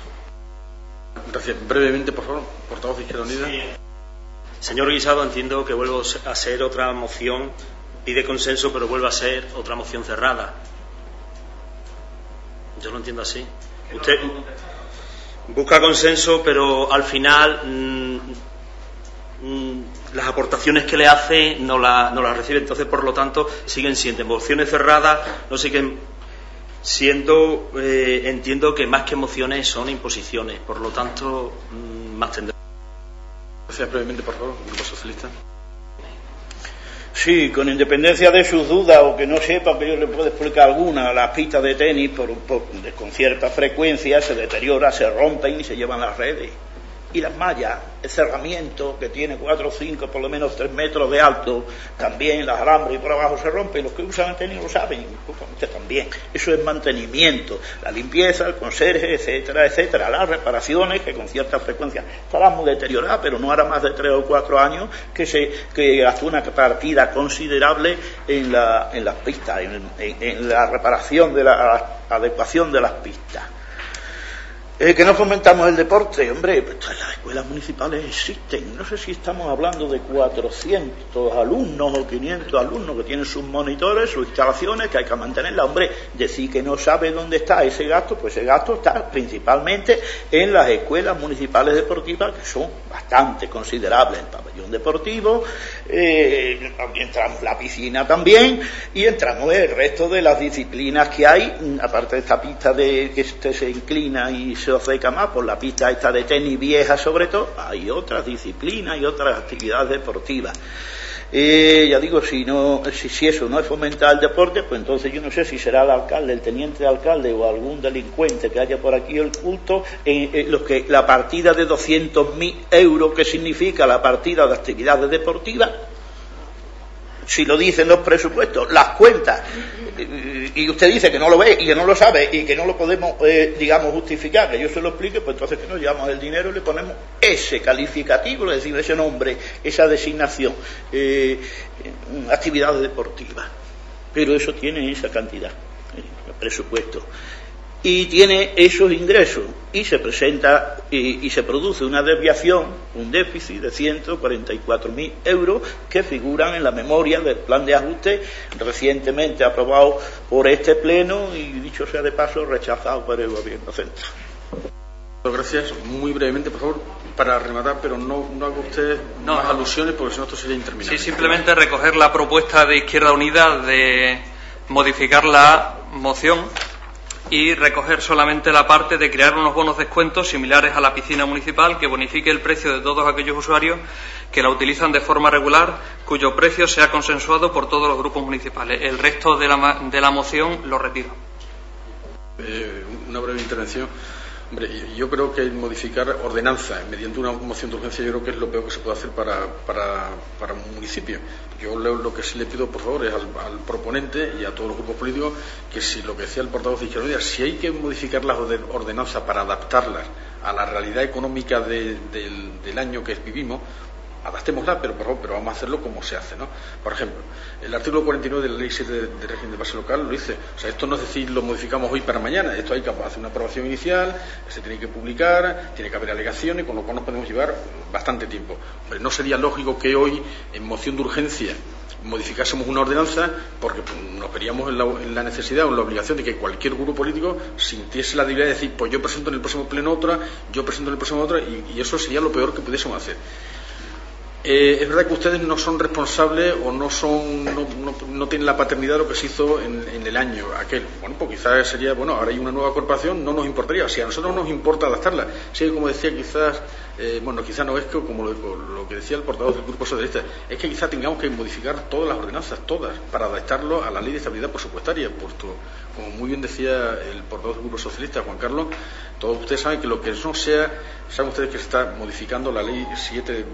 Gracias. Brevemente, por favor, portavoz de Izquierda Unida. Sí. Señor Guisado, entiendo que vuelvo a ser otra moción, pide consenso, pero vuelve a ser otra moción cerrada. Yo lo entiendo así. Usted busca consenso, pero al final las aportaciones que le hace no las recibe. Entonces, por lo tanto, siguen siendo mociones cerradas, no siguen siendo, entiendo que más que mociones son imposiciones. Por lo tanto, más tendrá. Gracias. Brevemente, por favor, Grupo Socialista. Sí, con independencia de sus dudas o que no sepa, que yo le puedo explicar alguna, las pistas de tenis con cierta frecuencia se deterioran, se rompen y se llevan las redes. Y las mallas, el cerramiento que tiene 4 o 5, por lo menos 3 metros de alto, también las alambres y por abajo se rompen. Los que usan el tenis lo saben, usted también. Eso es mantenimiento, la limpieza, el conserje, etcétera, etcétera. Las reparaciones que con cierta frecuencia estarán muy deterioradas, pero no hará más de 3 o 4 años que gastó una partida considerable en las pistas, en la reparación de la adecuación de las pistas. Que no fomentamos el deporte, hombre, pues las escuelas municipales existen. No sé si estamos hablando de 400 alumnos o 500 alumnos que tienen sus monitores, sus instalaciones, que hay que mantenerlas. Hombre, decir que no sabe dónde está ese gasto, pues ese gasto está principalmente en las escuelas municipales deportivas, que son bastante considerables. El pabellón deportivo, entramos la piscina también, y entramos el resto de las disciplinas que hay, aparte de esta pista de que usted se inclina y se acerca más por la pista esta de tenis vieja, sobre todo, hay otras disciplinas y otras actividades deportivas. Ya digo, si eso no es fomentar el deporte, pues entonces yo no sé si será el alcalde, el teniente de alcalde o algún delincuente que haya por aquí oculto la partida de 200.000 euros que significa la partida de actividades deportivas. si lo dicen los presupuestos, las cuentas, y usted dice que no lo ve y que no lo sabe y que no lo podemos, digamos, justificar, que yo se lo explique, pues entonces que nos llevamos el dinero y le ponemos ese calificativo, es decir, ese nombre, esa designación, actividades deportivas. Pero eso tiene esa cantidad, el presupuesto. Y tiene esos ingresos y se presenta y se produce una desviación, un déficit de 144.000 euros que figuran en la memoria del plan de ajuste recientemente aprobado por este pleno y, dicho sea de paso, rechazado por el gobierno central. Gracias. Muy brevemente, por favor, para rematar, pero no haga usted más alusiones porque si no esto sería interminable. Sí, simplemente recoger la propuesta de Izquierda Unida de modificar la moción y recoger solamente la parte de crear unos bonos descuentos similares a la piscina municipal que bonifique el precio de todos aquellos usuarios que la utilizan de forma regular, cuyo precio sea consensuado por todos los grupos municipales. El resto de la moción lo retiro. Una breve intervención. Hombre, yo creo que modificar ordenanzas mediante una moción de urgencia yo creo que es lo peor que se puede hacer para un municipio. Yo lo que sí le pido, por favor, es al proponente y a todos los grupos políticos que si lo que decía el portavoz de Izquierda Unida, si hay que modificar las ordenanzas para adaptarlas a la realidad económica del año que vivimos, adaptémosla, pero por favor, pero vamos a hacerlo como se hace, ¿no? Por ejemplo, el artículo 49 de la Ley 7 de régimen de base local lo dice. O sea, esto no es decir lo modificamos hoy para mañana, esto hay que hacer una aprobación inicial, se tiene que publicar, tiene que haber alegaciones, con lo cual nos podemos llevar bastante tiempo. Pero no sería lógico que hoy, en moción de urgencia, modificásemos una ordenanza porque nos veríamos en la necesidad o en la obligación de que cualquier grupo político sintiese la debilidad de decir, pues yo presento en el próximo pleno otra, yo presento en el próximo otra, y eso sería lo peor que pudiésemos hacer. Es verdad que ustedes no son responsables o no tienen la paternidad de lo que se hizo en el año aquel. Bueno, pues quizás sería, ahora hay una nueva corporación, no nos importaría. Si a nosotros nos importa adaptarla, sí, como decía, quizás no es que, como lo que decía el portavoz del Grupo Socialista, es que quizás tengamos que modificar todas las ordenanzas, todas, para adaptarlo a la Ley de Estabilidad Presupuestaria, puesto, como muy bien decía el portavoz del Grupo Socialista, Juan Carlos, todos ustedes saben que lo que no sea, saben ustedes que se está modificando la Ley 7 de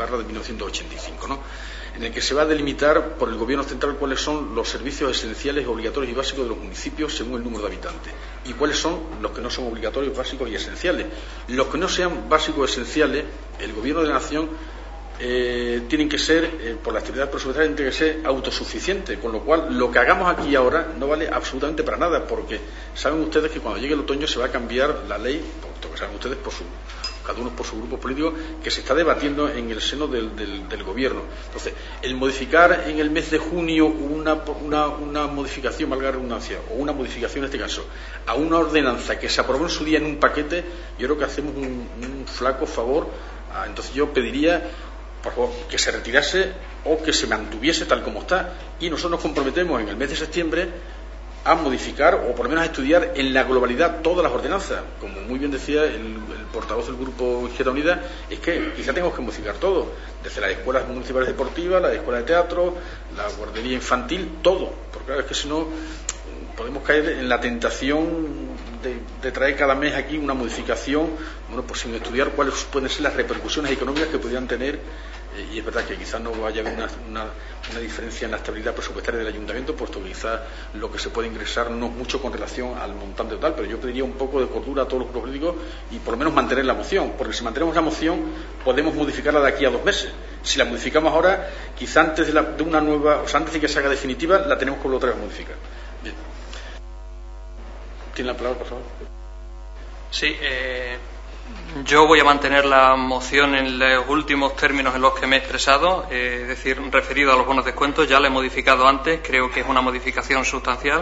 1985, ¿no? En el que se va a delimitar por el Gobierno central cuáles son los servicios esenciales, obligatorios y básicos de los municipios según el número de habitantes y cuáles son los que no son obligatorios, básicos y esenciales. Los que no sean básicos o esenciales, el Gobierno de la Nación tienen que ser, por la actividad presupuestaria, tienen que ser autosuficientes, con lo cual lo que hagamos aquí ahora no vale absolutamente para nada, porque saben ustedes que cuando llegue el otoño se va a cambiar la ley, puesto que saben ustedes cada uno por su grupo político, que se está debatiendo en el seno del gobierno. Entonces, el modificar en el mes de junio una modificación, valga la redundancia, o una modificación en este caso, a una ordenanza que se aprobó en su día en un paquete, yo creo que hacemos un flaco favor. Entonces yo pediría, por favor, que se retirase o que se mantuviese tal como está, y nosotros nos comprometemos en el mes de septiembre a modificar o por lo menos a estudiar en la globalidad todas las ordenanzas. Como muy bien decía el portavoz del Grupo Izquierda Unida, es que quizá tenemos que modificar todo, desde las escuelas municipales deportivas, las escuelas de teatro, la guardería infantil, todo, porque claro, es que si no podemos caer en la tentación de traer cada mes aquí una modificación, pues sin estudiar cuáles pueden ser las repercusiones económicas que podrían tener, y es verdad que quizás no vaya a haber una diferencia en la estabilidad presupuestaria del ayuntamiento, puesto que quizás lo que se puede ingresar no es mucho con relación al montante total, pero yo pediría un poco de cordura a todos los grupos políticos y por lo menos mantener la moción, porque si mantenemos la moción podemos modificarla de aquí a 2 meses. Si la modificamos ahora, quizá antes de una nueva, o sea, antes de que se haga definitiva, la tenemos que volver otra vez a modificar. Bien. ¿Tiene la palabra, por favor? Sí, yo voy a mantener la moción en los últimos términos en los que me he expresado, es decir, referido a los bonos de descuento. Ya la he modificado antes, creo que es una modificación sustancial,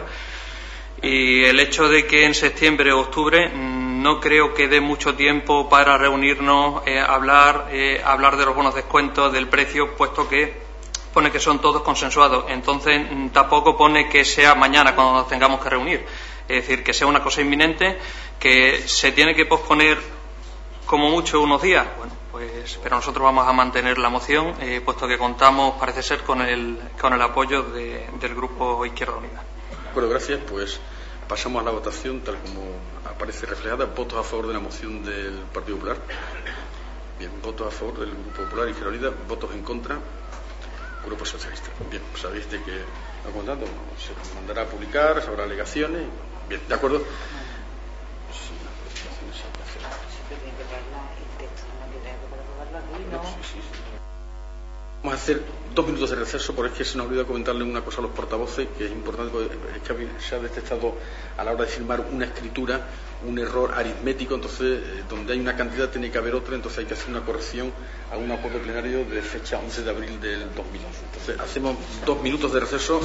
y el hecho de que en septiembre o octubre no creo que dé mucho tiempo para reunirnos, hablar de los bonos de descuento, del precio, puesto que pone que son todos consensuados. Entonces tampoco pone que sea mañana cuando nos tengamos que reunir, es decir, que sea una cosa inminente, que se tiene que posponer como mucho unos días. Bueno, pues pero nosotros vamos a mantener la moción, puesto que contamos, parece ser, con el apoyo del Grupo Izquierda Unida. Bueno, gracias. Pues pasamos a la votación tal como aparece reflejada. ¿Votos a favor de la moción del Partido Popular? Bien, votos a favor del Grupo Popular y Izquierda Unida. ¿Votos en contra? Grupo Socialista. Bien, sabéis de que lo contando, se mandará a publicar, habrá alegaciones. Bien, ¿de acuerdo? Vamos a hacer 2 minutos de receso, porque es que se nos olvidó comentarle una cosa a los portavoces, que es importante, porque es que se ha detectado a la hora de firmar una escritura un error aritmético, entonces donde hay una cantidad tiene que haber otra, entonces hay que hacer una corrección a un acuerdo plenario de fecha 11 de abril del 2011. Entonces hacemos 2 minutos de receso.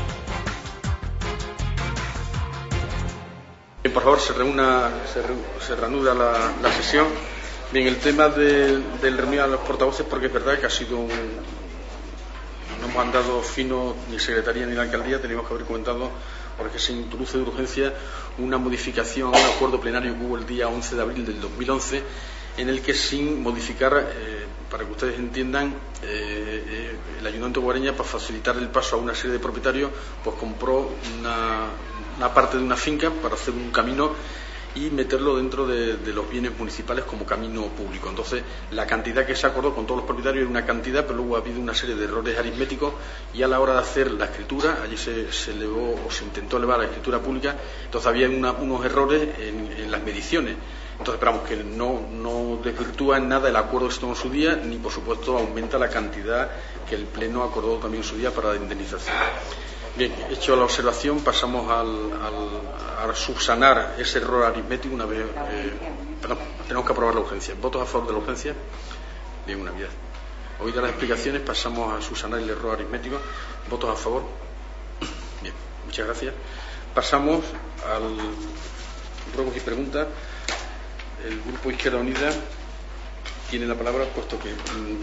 Bien, por favor, se reanuda la sesión. Bien, el tema del reunir a los portavoces, porque es verdad que ha sido no hemos andado fino ni secretaría ni la alcaldía, teníamos que haber comentado, porque se introduce de urgencia una modificación a un acuerdo plenario que hubo el día 11 de abril del 2011, en el que, sin modificar, para que ustedes entiendan, el Ayuntamiento de Guareña, para facilitar el paso a una serie de propietarios, pues compró una parte de una finca para hacer un camino y meterlo dentro de los bienes municipales como camino público. Entonces, la cantidad que se acordó con todos los propietarios era una cantidad, pero luego ha habido una serie de errores aritméticos, y a la hora de hacer la escritura, allí se elevó o se intentó elevar la escritura pública, entonces había unos errores en las mediciones. Entonces, esperamos que no desvirtúa en nada el acuerdo que se tomó en su día, ni por supuesto aumenta la cantidad que el Pleno acordó también en su día para la indemnización. Bien, hecho la observación, pasamos a subsanar ese error aritmético una vez. Tenemos que aprobar la urgencia. ¿Votos a favor de la urgencia? Bien, una vez. Oídas las explicaciones, pasamos a subsanar el error aritmético. ¿Votos a favor? Bien, muchas gracias. Pasamos al ruegos y preguntas. El Grupo Izquierda Unida tiene la palabra, puesto que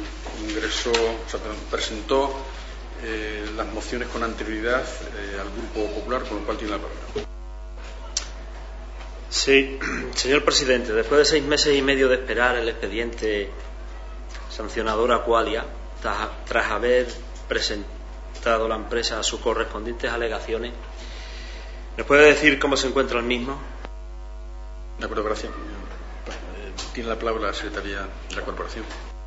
presentó las mociones con anterioridad al Grupo Popular, con lo cual tiene la palabra. Sí, señor presidente, después de 6 meses y medio de esperar el expediente sancionador Aqualia, tras haber presentado la empresa sus correspondientes alegaciones, ¿me puede decir cómo se encuentra el mismo? De acuerdo, gracias. Tiene la palabra la Secretaría de la Corporación.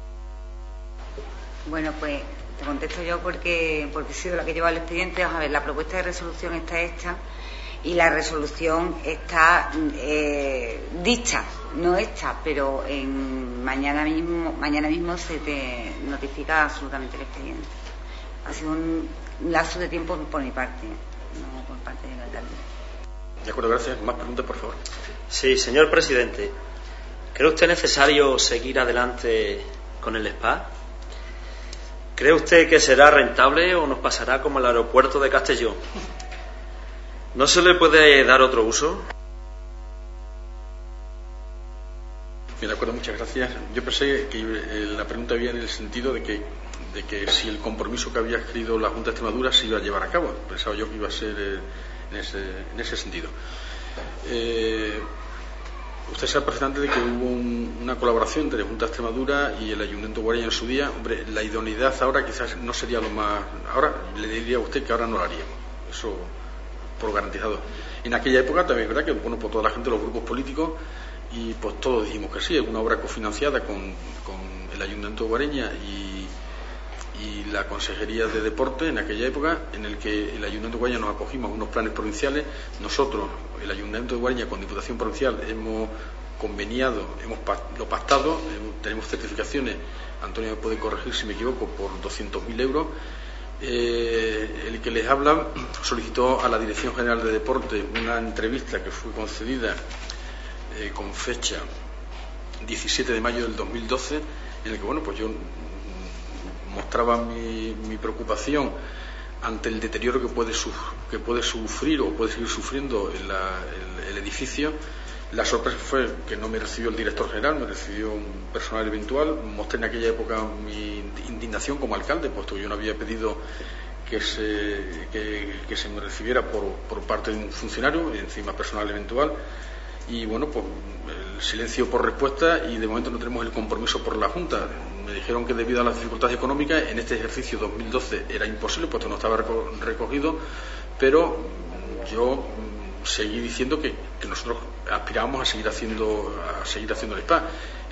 Bueno, pues te contesto yo porque he sido la que lleva el expediente. Vamos a ver, la propuesta de resolución está hecha y la resolución está dicha, no hecha, pero mañana mismo se te notifica absolutamente el expediente. Ha sido un lapso de tiempo por mi parte, no por parte del alcalde. De acuerdo, gracias. ¿Más preguntas, por favor? Sí, señor presidente, ¿cree usted necesario seguir adelante con el SPA? ¿Cree usted que será rentable o nos pasará como el aeropuerto de Castellón? ¿No se le puede dar otro uso? Bien, de acuerdo, muchas gracias. Yo pensé que la pregunta había en el sentido de que si el compromiso que había adquirido la Junta de Extremadura se iba a llevar a cabo. Pensaba yo que iba a ser en ese sentido. Usted sabe perfectamente de que hubo una colaboración entre la Junta de Extremadura y el Ayuntamiento de Guareña en su día. Hombre, la idoneidad ahora quizás no sería lo más. Ahora le diría a usted que ahora no lo haríamos. Eso por garantizado. En aquella época también es verdad que, bueno, por toda la gente, los grupos políticos, y pues todos dijimos que sí. Es una obra cofinanciada con el Ayuntamiento de Guareña y la Consejería de Deporte en aquella época, en el que el Ayuntamiento de Guareña nos acogimos a unos planes provinciales. Nosotros, el Ayuntamiento de Guareña, con Diputación Provincial, hemos conveniado, lo pactado, tenemos certificaciones, Antonio me puede corregir si me equivoco, por 200.000 euros. El que les habla solicitó a la Dirección General de Deporte una entrevista que fue concedida con fecha 17 de mayo del 2012, en el que, bueno, pues yo mostraba mi preocupación ante el deterioro que puede sufrir o puede seguir sufriendo el edificio. La sorpresa fue que no me recibió el director general, me recibió un personal eventual. Mostré en aquella época mi indignación como alcalde, puesto que yo no había pedido que se me recibiera por parte de un funcionario, y encima personal eventual. Y bueno, pues el silencio por respuesta, y de momento no tenemos el compromiso por la Junta. Me dijeron que debido a las dificultades económicas en este ejercicio 2012 era imposible, puesto que no estaba recogido, pero yo seguí diciendo que nosotros aspirábamos a seguir haciendo el SPA.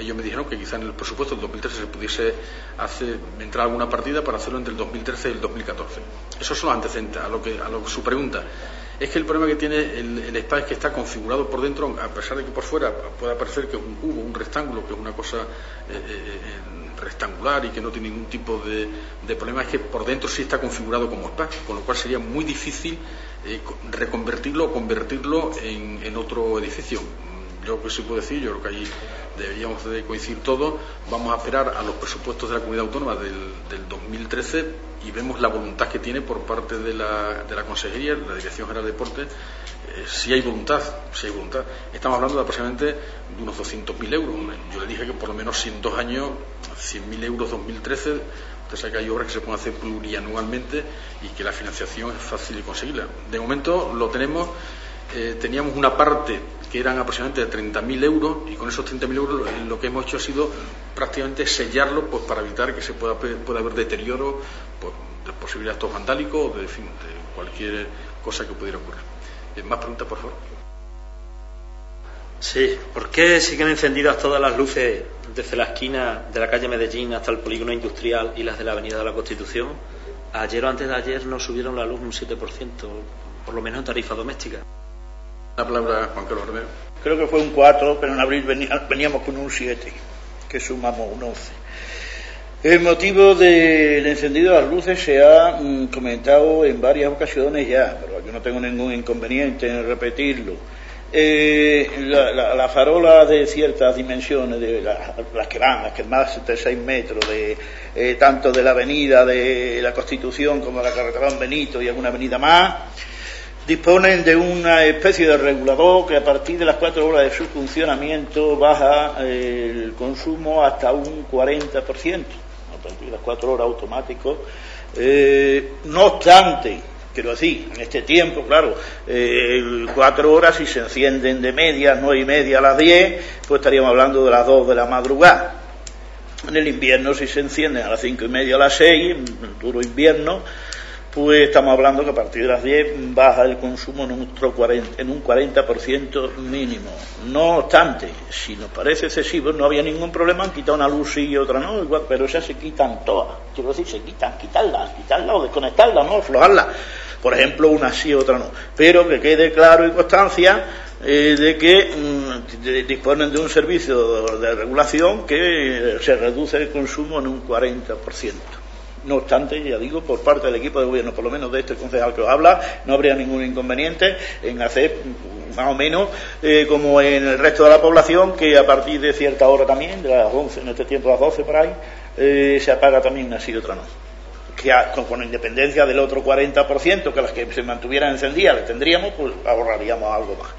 ellos me dijeron que quizá en el presupuesto del 2013 se pudiese entrar alguna partida para hacerlo entre el 2013 y el 2014. Esos son los antecedentes. A lo que su pregunta es que el problema que tiene el SPA es que está configurado por dentro, a pesar de que por fuera pueda parecer que es un cubo, un rectángulo, que es una cosa rectangular y que no tiene ningún tipo de problema, es que por dentro sí está configurado como SPA, con lo cual sería muy difícil reconvertirlo o convertirlo en otro edificio. Yo lo que sí puedo decir, yo creo que ahí deberíamos de coincidir todos. Vamos a esperar a los presupuestos de la Comunidad Autónoma del 2013 y vemos la voluntad que tiene por parte de la Consejería, de la Dirección General de Deportes. Si hay voluntad. Estamos hablando de aproximadamente de unos 200.000 euros. Yo le dije que por lo menos si en 2 años, 100.000 euros 2013. Usted sabe que hay obras que se pueden hacer plurianualmente y que la financiación es fácil de conseguirla. De momento lo tenemos. Teníamos una parte que eran aproximadamente de 30.000 euros y con esos 30.000 euros lo que hemos hecho ha sido prácticamente sellarlo, pues para evitar que se pueda haber deterioro, pues, de posibles actos vandálicos o de cualquier cosa que pudiera ocurrir. ¿Más preguntas, por favor? Sí, ¿por qué siguen encendidas todas las luces desde la esquina de la calle Medellín hasta el polígono industrial y las de la avenida de la Constitución? Ayer o antes de ayer no subieron la luz un 7%, por lo menos en tarifa doméstica. La palabra Juan Carlos Romero. Creo que fue un 4, pero en abril veníamos con un 7, que sumamos un 11. El motivo del encendido de las luces se ha comentado en varias ocasiones ya, pero yo no tengo ningún inconveniente en repetirlo. La farola de ciertas dimensiones, de las que más de 6 metros, tanto de la avenida de la Constitución como de la carretera Don Benito y alguna avenida más, disponen de una especie de regulador que a partir de las 4 horas de su funcionamiento baja el consumo hasta un 40%, a partir de las 4 horas automático. No obstante, quiero decir, en este tiempo, claro, 4 horas, si se encienden de media, 9:30 a las 10, pues estaríamos hablando de las 2 de la madrugada. En el invierno, si se encienden a las 5:30 a las 6, en el duro invierno, pues estamos hablando que a partir de las 10 baja el consumo en un 40% mínimo. No obstante, si nos parece excesivo, no había ningún problema en quitar una luz sí y otra no, igual, pero esas se quitan todas. Quiero decir, se quitarla o desconectarla, no, aflojarla. Por ejemplo, una sí y otra no. Pero que quede claro y constancia de que disponen de un servicio de regulación que se reduce el consumo en un 40%. No obstante, ya digo, por parte del equipo de gobierno, por lo menos de este concejal que os habla, no habría ningún inconveniente en hacer más o menos como en el resto de la población, que a partir de cierta hora también, de las 11, en este tiempo a las 12 por ahí, se apaga también una sí y otra no. Que con independencia del otro 40%, que las que se mantuvieran encendidas le tendríamos, pues ahorraríamos algo más.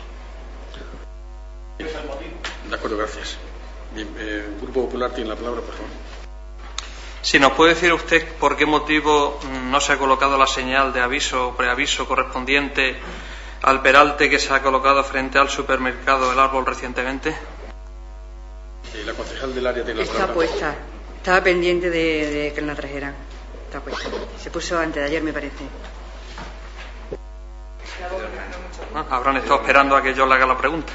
De acuerdo, gracias. Bien, el Grupo Popular tiene la palabra, por favor. Si nos puede decir usted por qué motivo no se ha colocado la señal de aviso o preaviso correspondiente al peralte que se ha colocado frente al supermercado El Árbol recientemente. La concejal del área tiene la palabra. Está puesta. Estaba pendiente de que la trajeran. Está puesta. Se puso antes de ayer, me parece. Habrán estado esperando a que yo le haga la pregunta.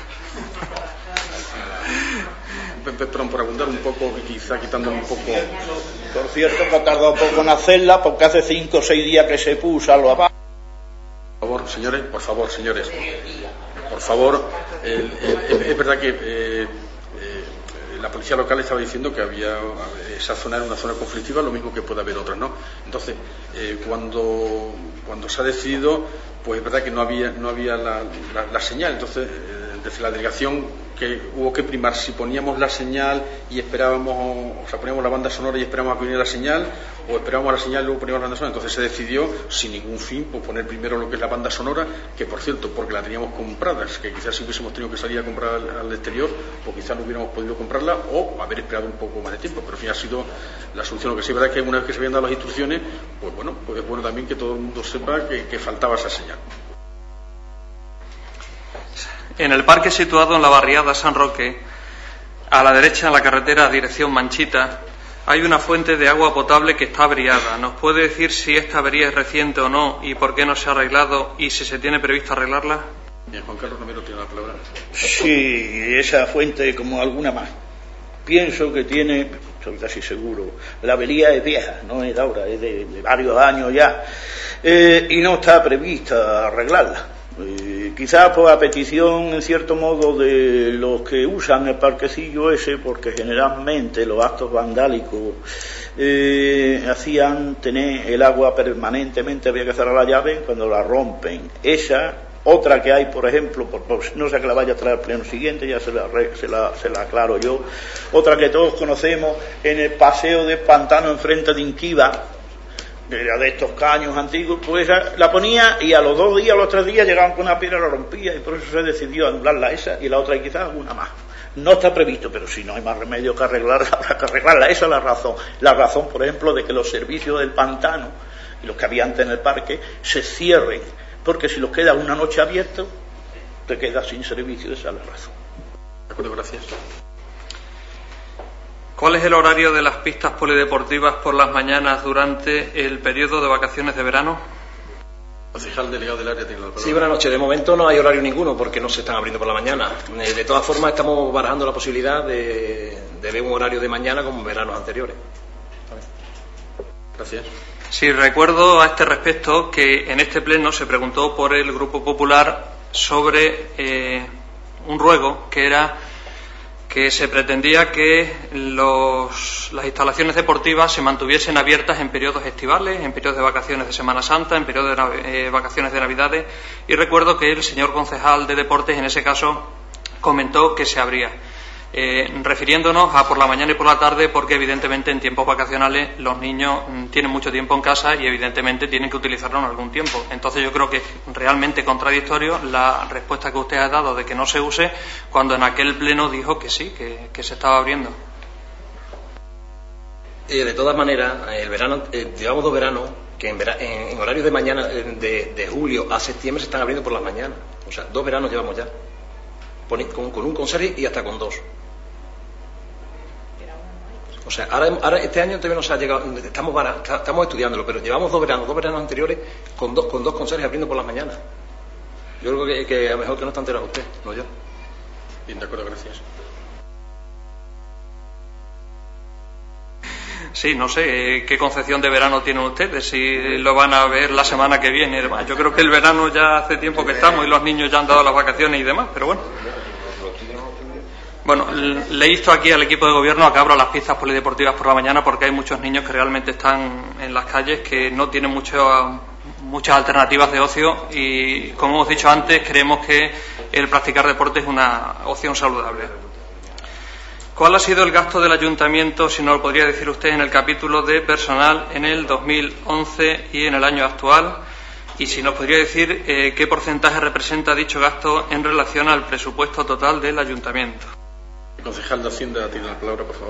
Perdón, por abundar un poco, quizá quitándome un poco. Por cierto, que ha tardado poco en hacerla, porque hace 5 o 6 días que se puso a lo abajo. Por favor, señores. Por favor, es verdad que la policía local estaba diciendo que esa zona era una zona conflictiva, lo mismo que puede haber otras, ¿no? Entonces, cuando se ha decidido, pues es verdad que no había la señal. Entonces, desde la delegación, que hubo que primar si poníamos la señal y poníamos la banda sonora y esperábamos a que viniera la señal, o esperábamos a la señal y luego poníamos la banda sonora. Entonces se decidió, sin ningún fin, pues poner primero lo que es la banda sonora, que por cierto, porque la teníamos comprada, es que quizás si hubiésemos tenido que salir a comprar al exterior, o quizás no hubiéramos podido comprarla, o haber esperado un poco más de tiempo, pero al fin ha sido la solución. Lo que sí es verdad es que una vez que se habían dado las instrucciones, pues bueno, pues es bueno también que todo el mundo sepa que faltaba esa señal. En el parque situado en la barriada San Roque, a la derecha en la carretera dirección Manchita, hay una fuente de agua potable que está averiada. ¿Nos puede decir si esta avería es reciente o no y por qué no se ha arreglado y si se tiene previsto arreglarla? Bien, Juan Carlos Romero tiene la palabra. Sí, esa fuente como alguna más. pienso que tiene, estoy casi seguro, la avería es vieja, no es de ahora, es de varios años ya, y no está prevista arreglarla. Quizás por a petición, en cierto modo, de los que usan el parquecillo ese, porque generalmente los actos vandálicos hacían tener el agua permanentemente, había que cerrar la llave cuando la rompen. Esa, otra que hay, por ejemplo, no sé que la vaya a traer al pleno siguiente, ya se la aclaro yo, otra que todos conocemos en el paseo de Pantano enfrente de Inquiva, de estos caños antiguos, pues la ponía y a los 2 días, a los 3 días llegaban con una piedra, la rompía, y por eso se decidió anularla esa y la otra y quizás alguna más. No está previsto, pero si no hay más remedio que arreglarla, habrá que arreglarla. Esa es la razón. La razón, por ejemplo, de que los servicios del pantano y los que había antes en el parque se cierren, porque si los queda una noche abiertos, te quedas sin servicio. Esa es la razón. De acuerdo, gracias. ¿Cuál es el horario de las pistas polideportivas por las mañanas durante el periodo de vacaciones de verano? Concejal delegado del área tiene la palabra. Sí, buenas noches. De momento no hay horario ninguno porque no se están abriendo por la mañana. De todas formas, estamos barajando la posibilidad de ver un horario de mañana como en veranos anteriores. Gracias. Sí, recuerdo a este respecto que en este pleno se preguntó por el Grupo Popular sobre un ruego que era que se pretendía que las instalaciones deportivas se mantuviesen abiertas en periodos estivales, en periodos de vacaciones de Semana Santa, en periodos de vacaciones de Navidades, y recuerdo que el señor concejal de Deportes en ese caso comentó que se abría, refiriéndonos a por la mañana y por la tarde, porque evidentemente en tiempos vacacionales los niños tienen mucho tiempo en casa y evidentemente tienen que utilizarlo en algún tiempo. Entonces yo creo que es realmente contradictorio la respuesta que usted ha dado de que no se use, cuando en aquel pleno dijo que sí, que se estaba abriendo. De todas maneras, el verano, llevamos 2 veranos que en horarios de mañana, de julio a septiembre, se están abriendo por las mañanas. O sea, 2 veranos llevamos ya, con un conserje y hasta con 2. O sea, ahora este año todavía no se ha llegado, estamos estudiándolo, pero llevamos 2 veranos anteriores con dos conserjes abriendo por las mañanas. Yo creo que a lo mejor que no está enterado usted, no yo. Bien, de acuerdo, gracias. Sí, no sé qué concepción de verano tienen ustedes, si lo van a ver la semana que viene. Yo creo que el verano ya hace tiempo que estamos y los niños ya han dado las vacaciones y demás, pero bueno. Bueno, le insto aquí al equipo de gobierno a que abra las pistas polideportivas por la mañana, porque hay muchos niños que realmente están en las calles, que no tienen muchas alternativas de ocio, y como hemos dicho antes, creemos que el practicar deporte es una opción saludable. ¿Cuál ha sido el gasto del ayuntamiento, si no lo podría decir usted, en el capítulo de personal en el 2011 y en el año actual? Y si nos podría decir qué porcentaje representa dicho gasto en relación al presupuesto total del ayuntamiento. El concejal de Hacienda tiene la palabra, por favor.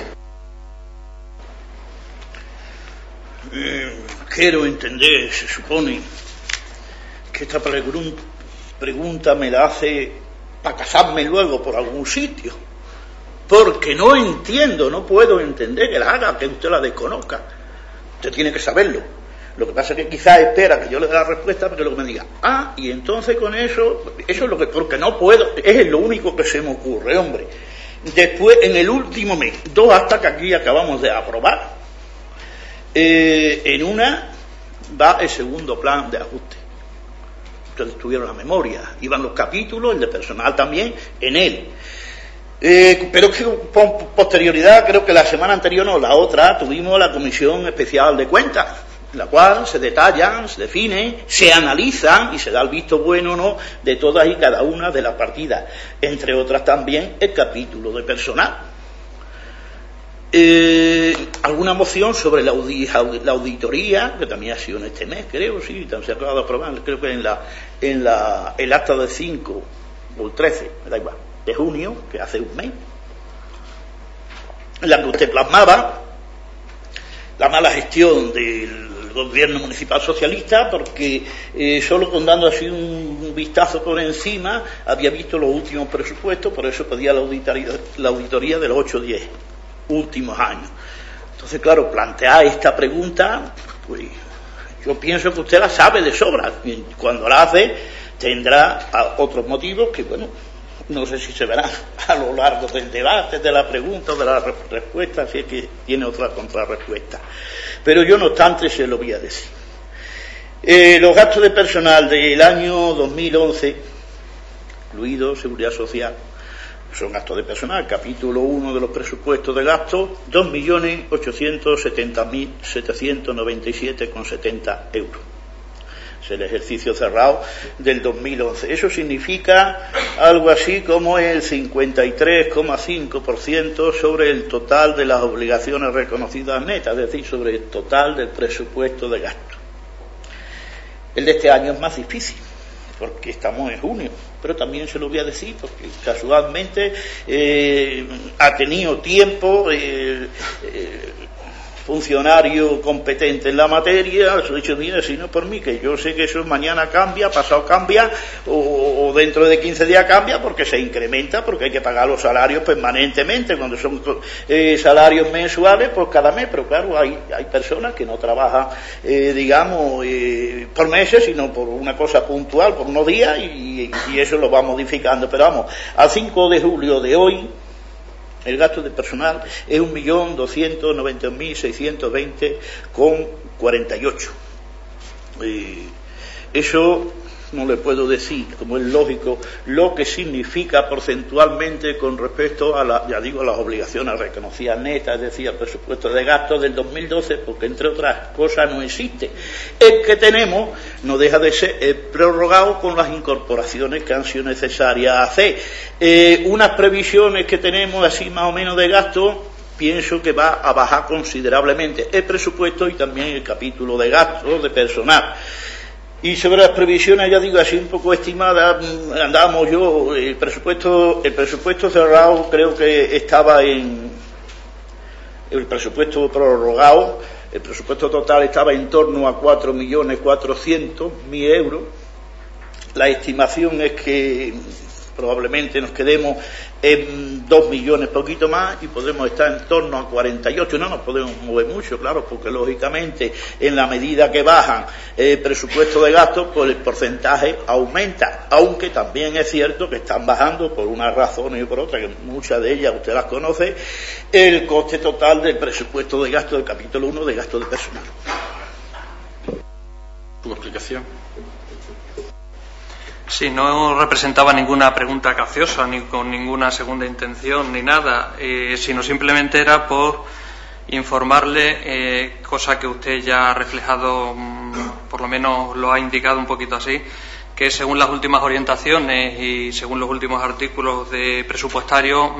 Quiero entender, se supone que esta pregunta me la hace para casarme luego por algún sitio, porque no entiendo, no puedo entender que la haga, que usted la desconozca. Usted tiene que saberlo. Lo que pasa es que quizás espera que yo le dé la respuesta para que luego me diga, y entonces con eso es lo que, porque no puedo, es lo único que se me ocurre, hombre. Después, en el último mes, 2 actas que aquí acabamos de aprobar, en una va el segundo plan de ajuste. Ustedes tuvieron la memoria, iban los capítulos, el de personal también, en él. Pero que con posterioridad, creo que la semana anterior, no, la otra, tuvimos la Comisión Especial de Cuentas, en la cual se detallan, se definen, se analizan y se da el visto bueno o no de todas y cada una de las partidas, entre otras también el capítulo de personal. Alguna moción sobre la auditoría, que también ha sido en este mes, creo, sí, también se ha acabado de aprobar, creo que en el acta del 5 o el 13, me da igual, de junio, que hace un mes, en la que usted plasmaba la mala gestión del gobierno municipal socialista, porque solo con dando así un vistazo por encima había visto los últimos presupuestos, por eso pedía la auditoría de los 8 o 10 últimos años. Entonces, claro, plantear esta pregunta, pues yo pienso que usted la sabe de sobra, y cuando la hace tendrá otros motivos que, bueno, no sé si se verán a lo largo del debate, de la pregunta o de la respuesta, si es que tiene otra contrarrespuesta. Pero yo, no obstante, se lo voy a decir. Los gastos de personal del año 2011, incluido Seguridad Social, son gastos de personal, capítulo 1 de los presupuestos de gastos, 2.870.797,70 euros. Es el ejercicio cerrado del 2011. Eso significa algo así como el 53,5% sobre el total de las obligaciones reconocidas netas, es decir, sobre el total del presupuesto de gastos. El de este año es más difícil, porque estamos en junio, pero también se lo voy a decir porque casualmente ha tenido tiempo funcionario competente en la materia, os he dicho, mira, si no por mí, que yo sé que eso mañana cambia, pasado cambia, o dentro de 15 días cambia, porque se incrementa, porque hay que pagar los salarios permanentemente, cuando son salarios mensuales, pues cada mes, pero claro, hay personas que no trabajan, digamos, por meses, sino por una cosa puntual, por unos días, y eso lo va modificando, pero vamos, al 5 de julio de hoy, el gasto de personal es 1.291.620,48. Eso no le puedo decir, como es lógico, lo que significa porcentualmente con respecto a las obligaciones reconocidas netas, es decir, al presupuesto de gastos del 2012, porque entre otras cosas no existe. El que tenemos no deja de ser prorrogado con las incorporaciones que han sido necesarias hacer. Unas previsiones que tenemos así más o menos de gasto, pienso que va a bajar considerablemente el presupuesto y también el capítulo de gastos de personal. Y sobre las previsiones, ya digo, así un poco estimadas, andábamos yo, el presupuesto cerrado creo que estaba en el presupuesto prorrogado, el presupuesto total estaba en torno a 4.400.000 euros. La estimación es que probablemente nos quedemos en 2 millones, poquito más, y podremos estar en torno a 48. No nos podemos mover mucho, claro, porque lógicamente en la medida que bajan el presupuesto de gastos, pues el porcentaje aumenta, aunque también es cierto que están bajando por unas razones y por otras, que muchas de ellas usted las conoce, el coste total del presupuesto de gastos del capítulo 1 de gastos de personal. ¿Tu explicación? Sí, no representaba ninguna pregunta capciosa, ni con ninguna segunda intención, ni nada, sino simplemente era por informarle, cosa que usted ya ha reflejado, por lo menos lo ha indicado un poquito así, que según las últimas orientaciones y según los últimos artículos de presupuestario,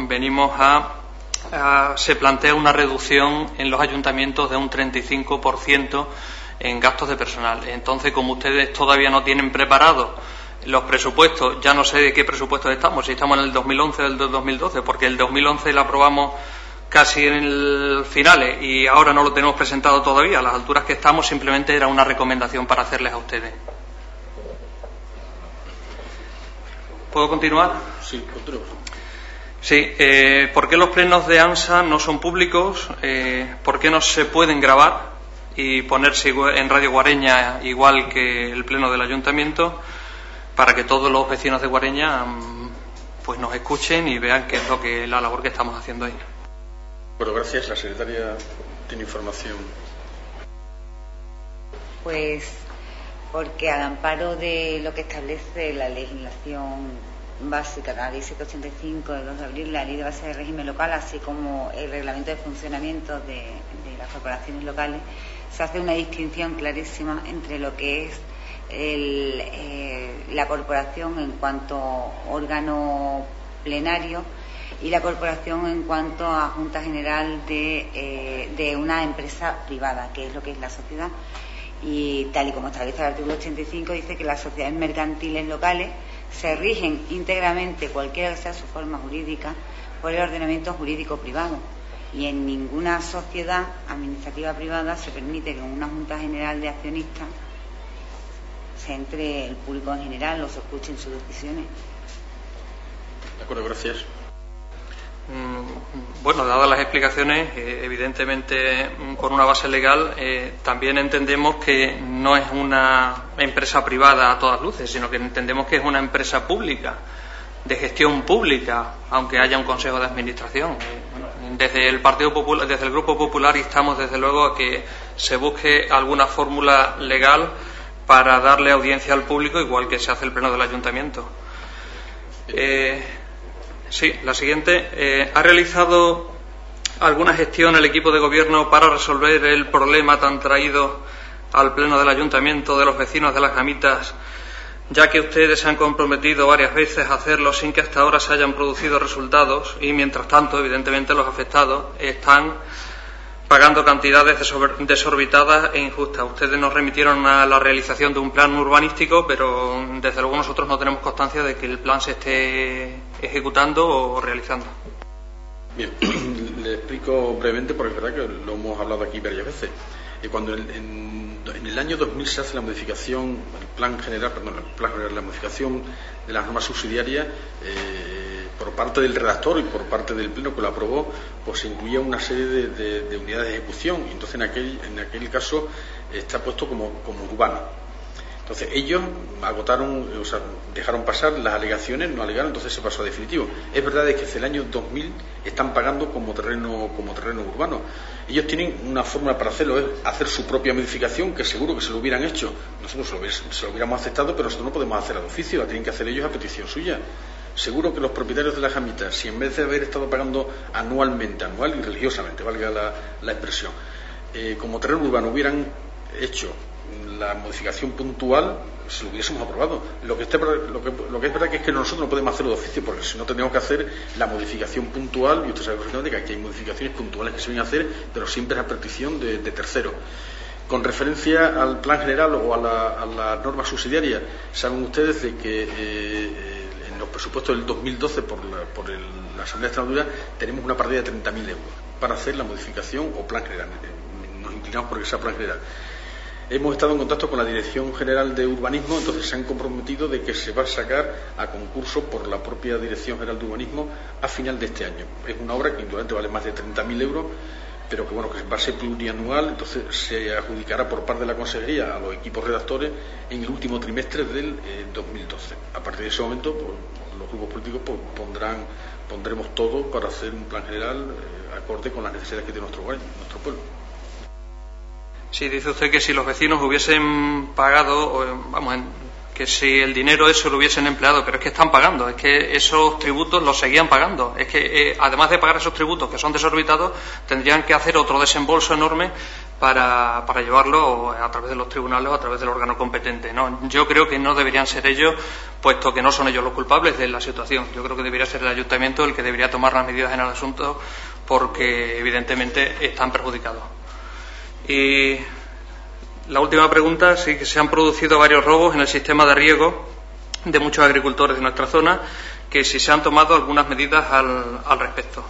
se plantea una reducción en los ayuntamientos de un 35% en gastos de personal. Entonces, como ustedes todavía no tienen preparados los presupuestos, ya no sé de qué presupuestos estamos, si estamos en el 2011 o el 2012, porque el 2011 lo aprobamos casi en el finales y ahora no lo tenemos presentado todavía. A las alturas que estamos simplemente era una recomendación para hacerles a ustedes. ¿Puedo continuar? Sí, continúo. Sí, ¿por qué los plenos de ANSA no son públicos? ¿Por qué no se pueden grabar y ponerse en Radio Guareña igual que el pleno del ayuntamiento, para que todos los vecinos de Guareña pues nos escuchen y vean qué es la labor que estamos haciendo ahí? Bueno, gracias. La secretaria tiene información. Pues porque al amparo de lo que establece la legislación básica, la ley 785 del 2 de abril, la ley de base de régimen local, así como el reglamento de funcionamiento de las corporaciones locales, se hace una distinción clarísima entre lo que es la corporación en cuanto órgano plenario y la corporación en cuanto a Junta General de una empresa privada, que es lo que es la sociedad. Y tal y como establece el artículo 85, dice que las sociedades mercantiles locales se rigen íntegramente, cualquiera que sea su forma jurídica, por el ordenamiento jurídico privado. Y en ninguna sociedad administrativa privada se permite que en una Junta General de Accionistas se entre el público en general o se escuchen sus decisiones. De acuerdo, gracias. Bueno, dadas las explicaciones, evidentemente con una base legal, también entendemos que no es una empresa privada a todas luces, sino que entendemos que es una empresa pública, gestión pública, aunque haya un consejo de administración. Desde el Partido Popular, desde el Grupo Popular, instamos desde luego a que se busque alguna fórmula legal para darle audiencia al público, igual que se hace el pleno del ayuntamiento. Sí, la siguiente. ¿Ha realizado alguna gestión el equipo de gobierno para resolver el problema tan traído al pleno del ayuntamiento de los vecinos de Las Gamitas, ya que ustedes se han comprometido varias veces a hacerlo sin que hasta ahora se hayan producido resultados y, mientras tanto, evidentemente, los afectados están pagando cantidades desorbitadas e injustas? Ustedes nos remitieron a la realización de un plan urbanístico, pero desde luego nosotros no tenemos constancia de que el plan se esté ejecutando o realizando. Bien, le explico brevemente, porque es verdad que lo hemos hablado aquí varias veces. Cuando en el año 2000 se hace la modificación, la modificación de las normas subsidiarias, por parte del redactor y por parte del Pleno que lo aprobó, pues se incluía una serie de unidades de ejecución, y entonces en aquel caso está puesto como urbano. Entonces ellos agotaron, o sea, dejaron pasar las alegaciones, no alegaron, entonces se pasó a definitivo. Es verdad que desde el año 2000 están pagando como terreno urbano. Ellos tienen una fórmula para hacerlo, es hacer su propia modificación, que seguro que se lo hubieran hecho. Nosotros se lo hubiéramos aceptado, pero nosotros no podemos hacer a oficio, la tienen que hacer ellos a petición suya. Seguro que los propietarios de Las Gamitas, si en vez de haber estado pagando anual y religiosamente, valga la expresión, como terreno urbano hubieran hecho la modificación puntual, si lo hubiésemos aprobado. Lo que es verdad que es que nosotros no podemos hacerlo de oficio, porque si no tenemos que hacer la modificación puntual, y usted sabe perfectamente que aquí hay modificaciones puntuales que se vienen a hacer, pero siempre es a petición de terceros. Con referencia al plan general o a la norma subsidiaria, saben ustedes de que en los presupuestos del 2012 por la Asamblea de Extremadura tenemos una partida de 30.000 euros para hacer la modificación o plan general. Nos inclinamos por que sea plan general. Hemos estado en contacto con la Dirección General de Urbanismo, entonces se han comprometido de que se va a sacar a concurso por la propia Dirección General de Urbanismo a final de este año. Es una obra que indudablemente vale más de 30.000 euros, pero que bueno, que va a ser plurianual, entonces se adjudicará por parte de la Consejería a los equipos redactores en el último trimestre del 2012. A partir de ese momento, pues, los grupos políticos pues, pondremos todo para hacer un plan general acorde con las necesidades que tiene nuestro pueblo. Sí, dice usted que si los vecinos hubiesen pagado, que si el dinero eso lo hubiesen empleado, pero es que están pagando, es que esos tributos los seguían pagando, es que además de pagar esos tributos que son desorbitados, tendrían que hacer otro desembolso enorme para llevarlo a través de los tribunales o a través del órgano competente. No, yo creo que no deberían ser ellos, puesto que no son ellos los culpables de la situación. Yo creo que debería ser el ayuntamiento el que debería tomar las medidas en el asunto, porque evidentemente están perjudicados. Y la última pregunta, sí, que se han producido varios robos en el sistema de riego de muchos agricultores de nuestra zona, que si se han tomado algunas medidas al respecto.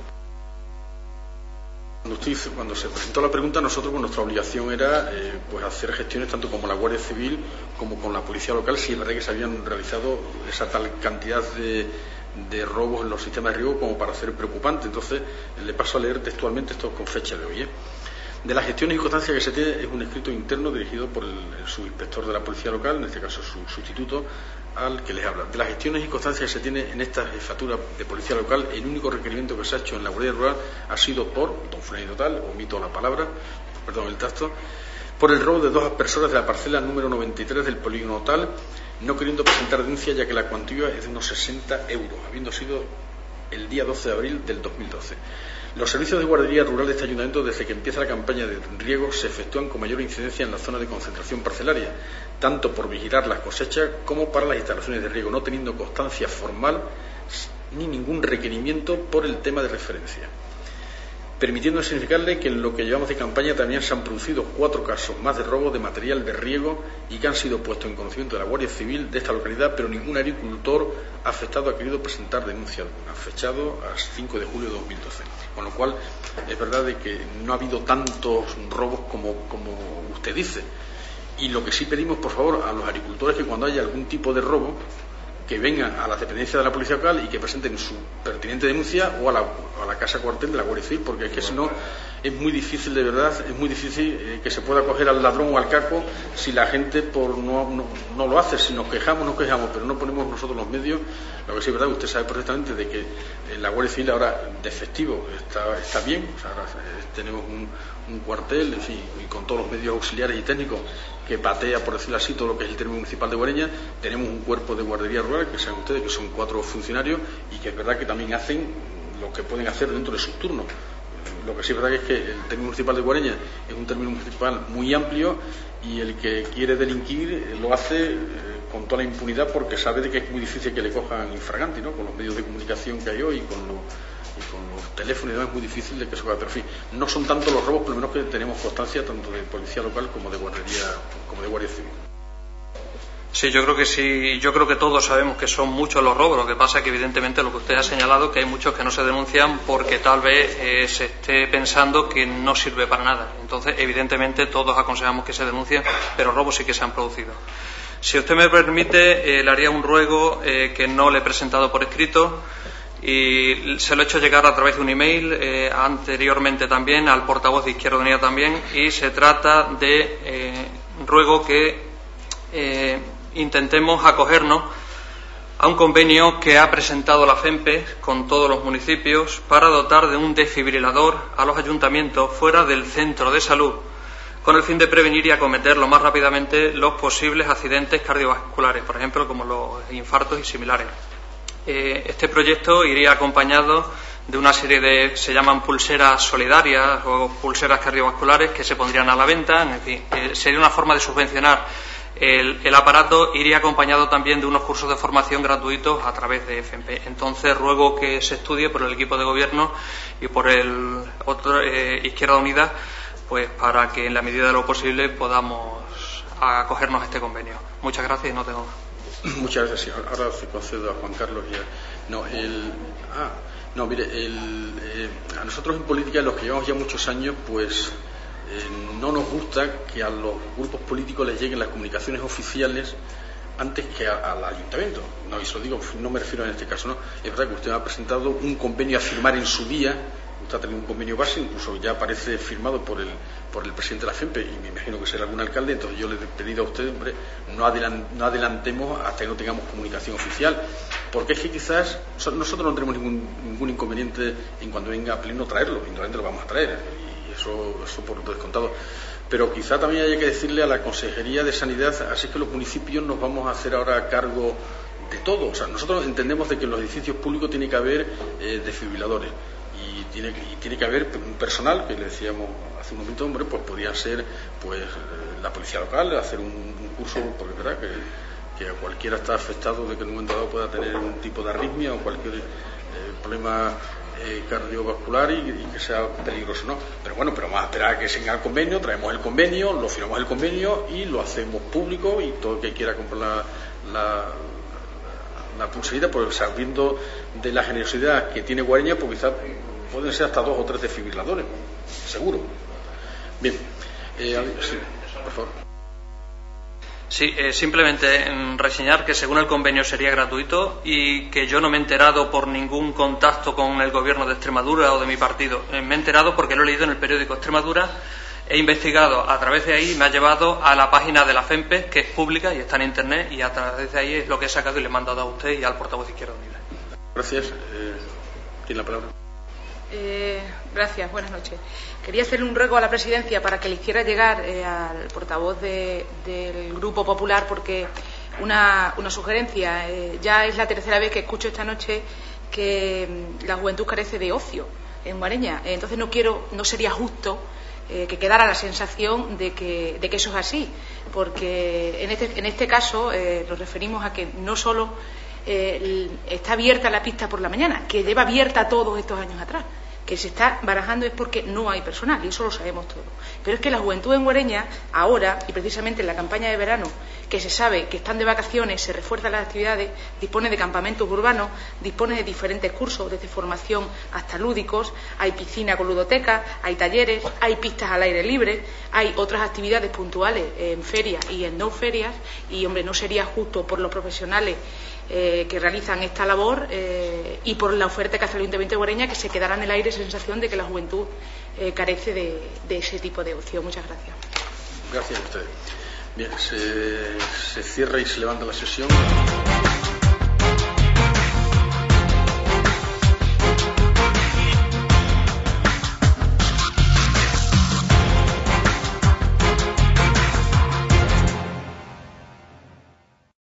Cuando se presentó la pregunta, nosotros nuestra obligación era pues hacer gestiones tanto como la Guardia Civil como con la Policía Local, si es verdad que se habían realizado esa tal cantidad de robos en los sistemas de riego como para ser preocupante. Entonces le paso a leer textualmente esto con fecha de hoy. De las gestiones y constancias que se tiene es un escrito interno dirigido por el subinspector de la Policía Local, en este caso su sustituto, al que les habla. De las gestiones y constancias que se tiene en esta jefatura de Policía Local, el único requerimiento que se ha hecho en la Guardia Rural ha sido por, don Fulano tal, omito la palabra, perdón el texto, por el robo de 2 personas de la parcela número 93 del polígono tal, no queriendo presentar denuncia ya que la cuantía es de unos 60 euros, habiendo sido el día 12 de abril del 2012. Los servicios de guardería rural de este ayuntamiento, desde que empieza la campaña de riego, se efectúan con mayor incidencia en la zona de concentración parcelaria, tanto por vigilar las cosechas como para las instalaciones de riego, no teniendo constancia formal ni ningún requerimiento por el tema de referencia. Permitiendo significarle que en lo que llevamos de campaña también se han producido 4 casos más de robo de material de riego y que han sido puestos en conocimiento de la Guardia Civil de esta localidad, pero ningún agricultor afectado ha querido presentar denuncia alguna, fechado a 5 de julio de 2012. Con lo cual, es verdad de que no ha habido tantos robos como usted dice. Y lo que sí pedimos, por favor, a los agricultores, que cuando haya algún tipo de robo, que vengan a la dependencia de la Policía Local y que presenten su pertinente denuncia o a la casa cuartel de la Guardia Civil, porque es que si no es muy difícil, de verdad, es muy difícil que se pueda coger al ladrón o al caco si la gente no lo hace. Si nos quejamos, pero no ponemos nosotros los medios. Lo que sí es verdad, usted sabe perfectamente de que la Guardia Civil ahora de efectivo está bien. O sea, ahora tenemos un cuartel, en fin, y con todos los medios auxiliares y técnicos que patea, por decirlo así, todo lo que es el término municipal de Guareña. Tenemos un cuerpo de guardería rural, que saben ustedes que son 4 funcionarios, y que es verdad que también hacen lo que pueden hacer dentro de sus turnos. Lo que sí es verdad es que el término municipal de Guareña es un término municipal muy amplio, y el que quiere delinquir lo hace con toda la impunidad, porque sabe de que es muy difícil que le cojan infraganti, ¿no? Con los medios de comunicación que hay hoy y con los teléfonos y demás, es muy difícil de que se haga. Pero en fin, no son tanto los robos, por lo menos que tenemos constancia tanto de policía local como de Guardia Civil. Sí, yo creo que sí. Yo creo que todos sabemos que son muchos los robos. Lo que pasa es que evidentemente lo que usted ha señalado, que hay muchos que no se denuncian porque tal vez se esté pensando que no sirve para nada. Entonces, evidentemente todos aconsejamos que se denuncien, pero robos sí que se han producido. Si usted me permite, le haría un ruego que no le he presentado por escrito, y se lo he hecho llegar a través de un email anteriormente también al portavoz de Izquierda Unida también, y se trata de ruego que intentemos acogernos a un convenio que ha presentado la FEMPE con todos los municipios para dotar de un desfibrilador a los ayuntamientos fuera del centro de salud, con el fin de prevenir y acometer lo más rápidamente los posibles accidentes cardiovasculares, por ejemplo, como los infartos y similares. Este proyecto iría acompañado de una serie se llaman pulseras solidarias o pulseras cardiovasculares, que se pondrían a la venta. En fin, sería una forma de subvencionar el aparato. Iría acompañado también de unos cursos de formación gratuitos a través de FEMPE. Entonces ruego que se estudie por el equipo de gobierno y por el otro Izquierda Unida, pues para que en la medida de lo posible podamos acogernos a este convenio. Muchas gracias y no tengo más. Muchas gracias. Ahora se concedo a Juan Carlos. A nosotros en política, los que llevamos ya muchos años, pues no nos gusta que a los grupos políticos les lleguen las comunicaciones oficiales antes que al ayuntamiento. No, y se lo digo, no me refiero en este caso, ¿no? Es verdad que usted me ha presentado un convenio a firmar en su día. Usted ha tenido un convenio base, incluso ya aparece firmado por el presidente de la FEMPE, y me imagino que será algún alcalde. Entonces yo le he pedido a usted, hombre, no adelantemos hasta que no tengamos comunicación oficial, porque es que quizás nosotros no tenemos ningún inconveniente en cuando venga a pleno traerlo, indudablemente lo vamos a traer, y eso por descontado. Pero quizá también haya que decirle a la Consejería de Sanidad, así que los municipios nos vamos a hacer ahora cargo de todo. O sea, nosotros entendemos de que en los edificios públicos tiene que haber desfibriladores. Y tiene que haber un personal, que le decíamos hace un momento, hombre, pues podría ser pues la policía local, hacer un curso, porque es verdad que cualquiera está afectado de que en un momento dado pueda tener un tipo de arritmia o cualquier problema cardiovascular y que sea peligroso, ¿no? Pero bueno, vamos a esperar a que se haga el convenio, traemos el convenio, lo firmamos el convenio y lo hacemos público, y todo el que quiera comprar la pulserita, pues sabiendo de la generosidad que tiene Guareña, pues quizás pueden ser hasta 2 o 3 desfibriladores, seguro. Bien, sí, por favor. Sí, simplemente reseñar que según el convenio sería gratuito, y que yo no me he enterado por ningún contacto con el gobierno de Extremadura o de mi partido. Me he enterado porque lo he leído en el periódico Extremadura, he investigado a través de ahí, me ha llevado a la página de la FEMPE, que es pública y está en internet, y a través de ahí es lo que he sacado y le he mandado a usted y al portavoz de Izquierda Unida. Gracias. Tiene la palabra. Gracias, buenas noches. Quería hacerle un ruego a la presidencia para que le hiciera llegar al portavoz del Grupo Popular, porque una sugerencia. Ya es la tercera vez que escucho esta noche que la juventud carece de ocio en Guareña. Entonces no sería justo que quedara la sensación de que eso es así, porque en este caso nos referimos a que no solo está abierta la pista por la mañana, que lleva abierta todos estos años atrás. Que se está barajando es porque no hay personal, y eso lo sabemos todos. Pero es que la juventud en Guareña, ahora, y precisamente en la campaña de verano, que se sabe que están de vacaciones, se refuerzan las actividades, dispone de campamentos urbanos, dispone de diferentes cursos, desde formación hasta lúdicos, hay piscina con ludoteca, hay talleres, hay pistas al aire libre, hay otras actividades puntuales en ferias y en no ferias, y hombre, no sería justo por los profesionales que realizan esta labor y por la oferta que hace el Ayuntamiento de Guareña, que se quedará en el aire esa sensación de que la juventud carece de ese tipo de opción. Muchas gracias. Gracias a ustedes. Bien, se cierra y se levanta la sesión.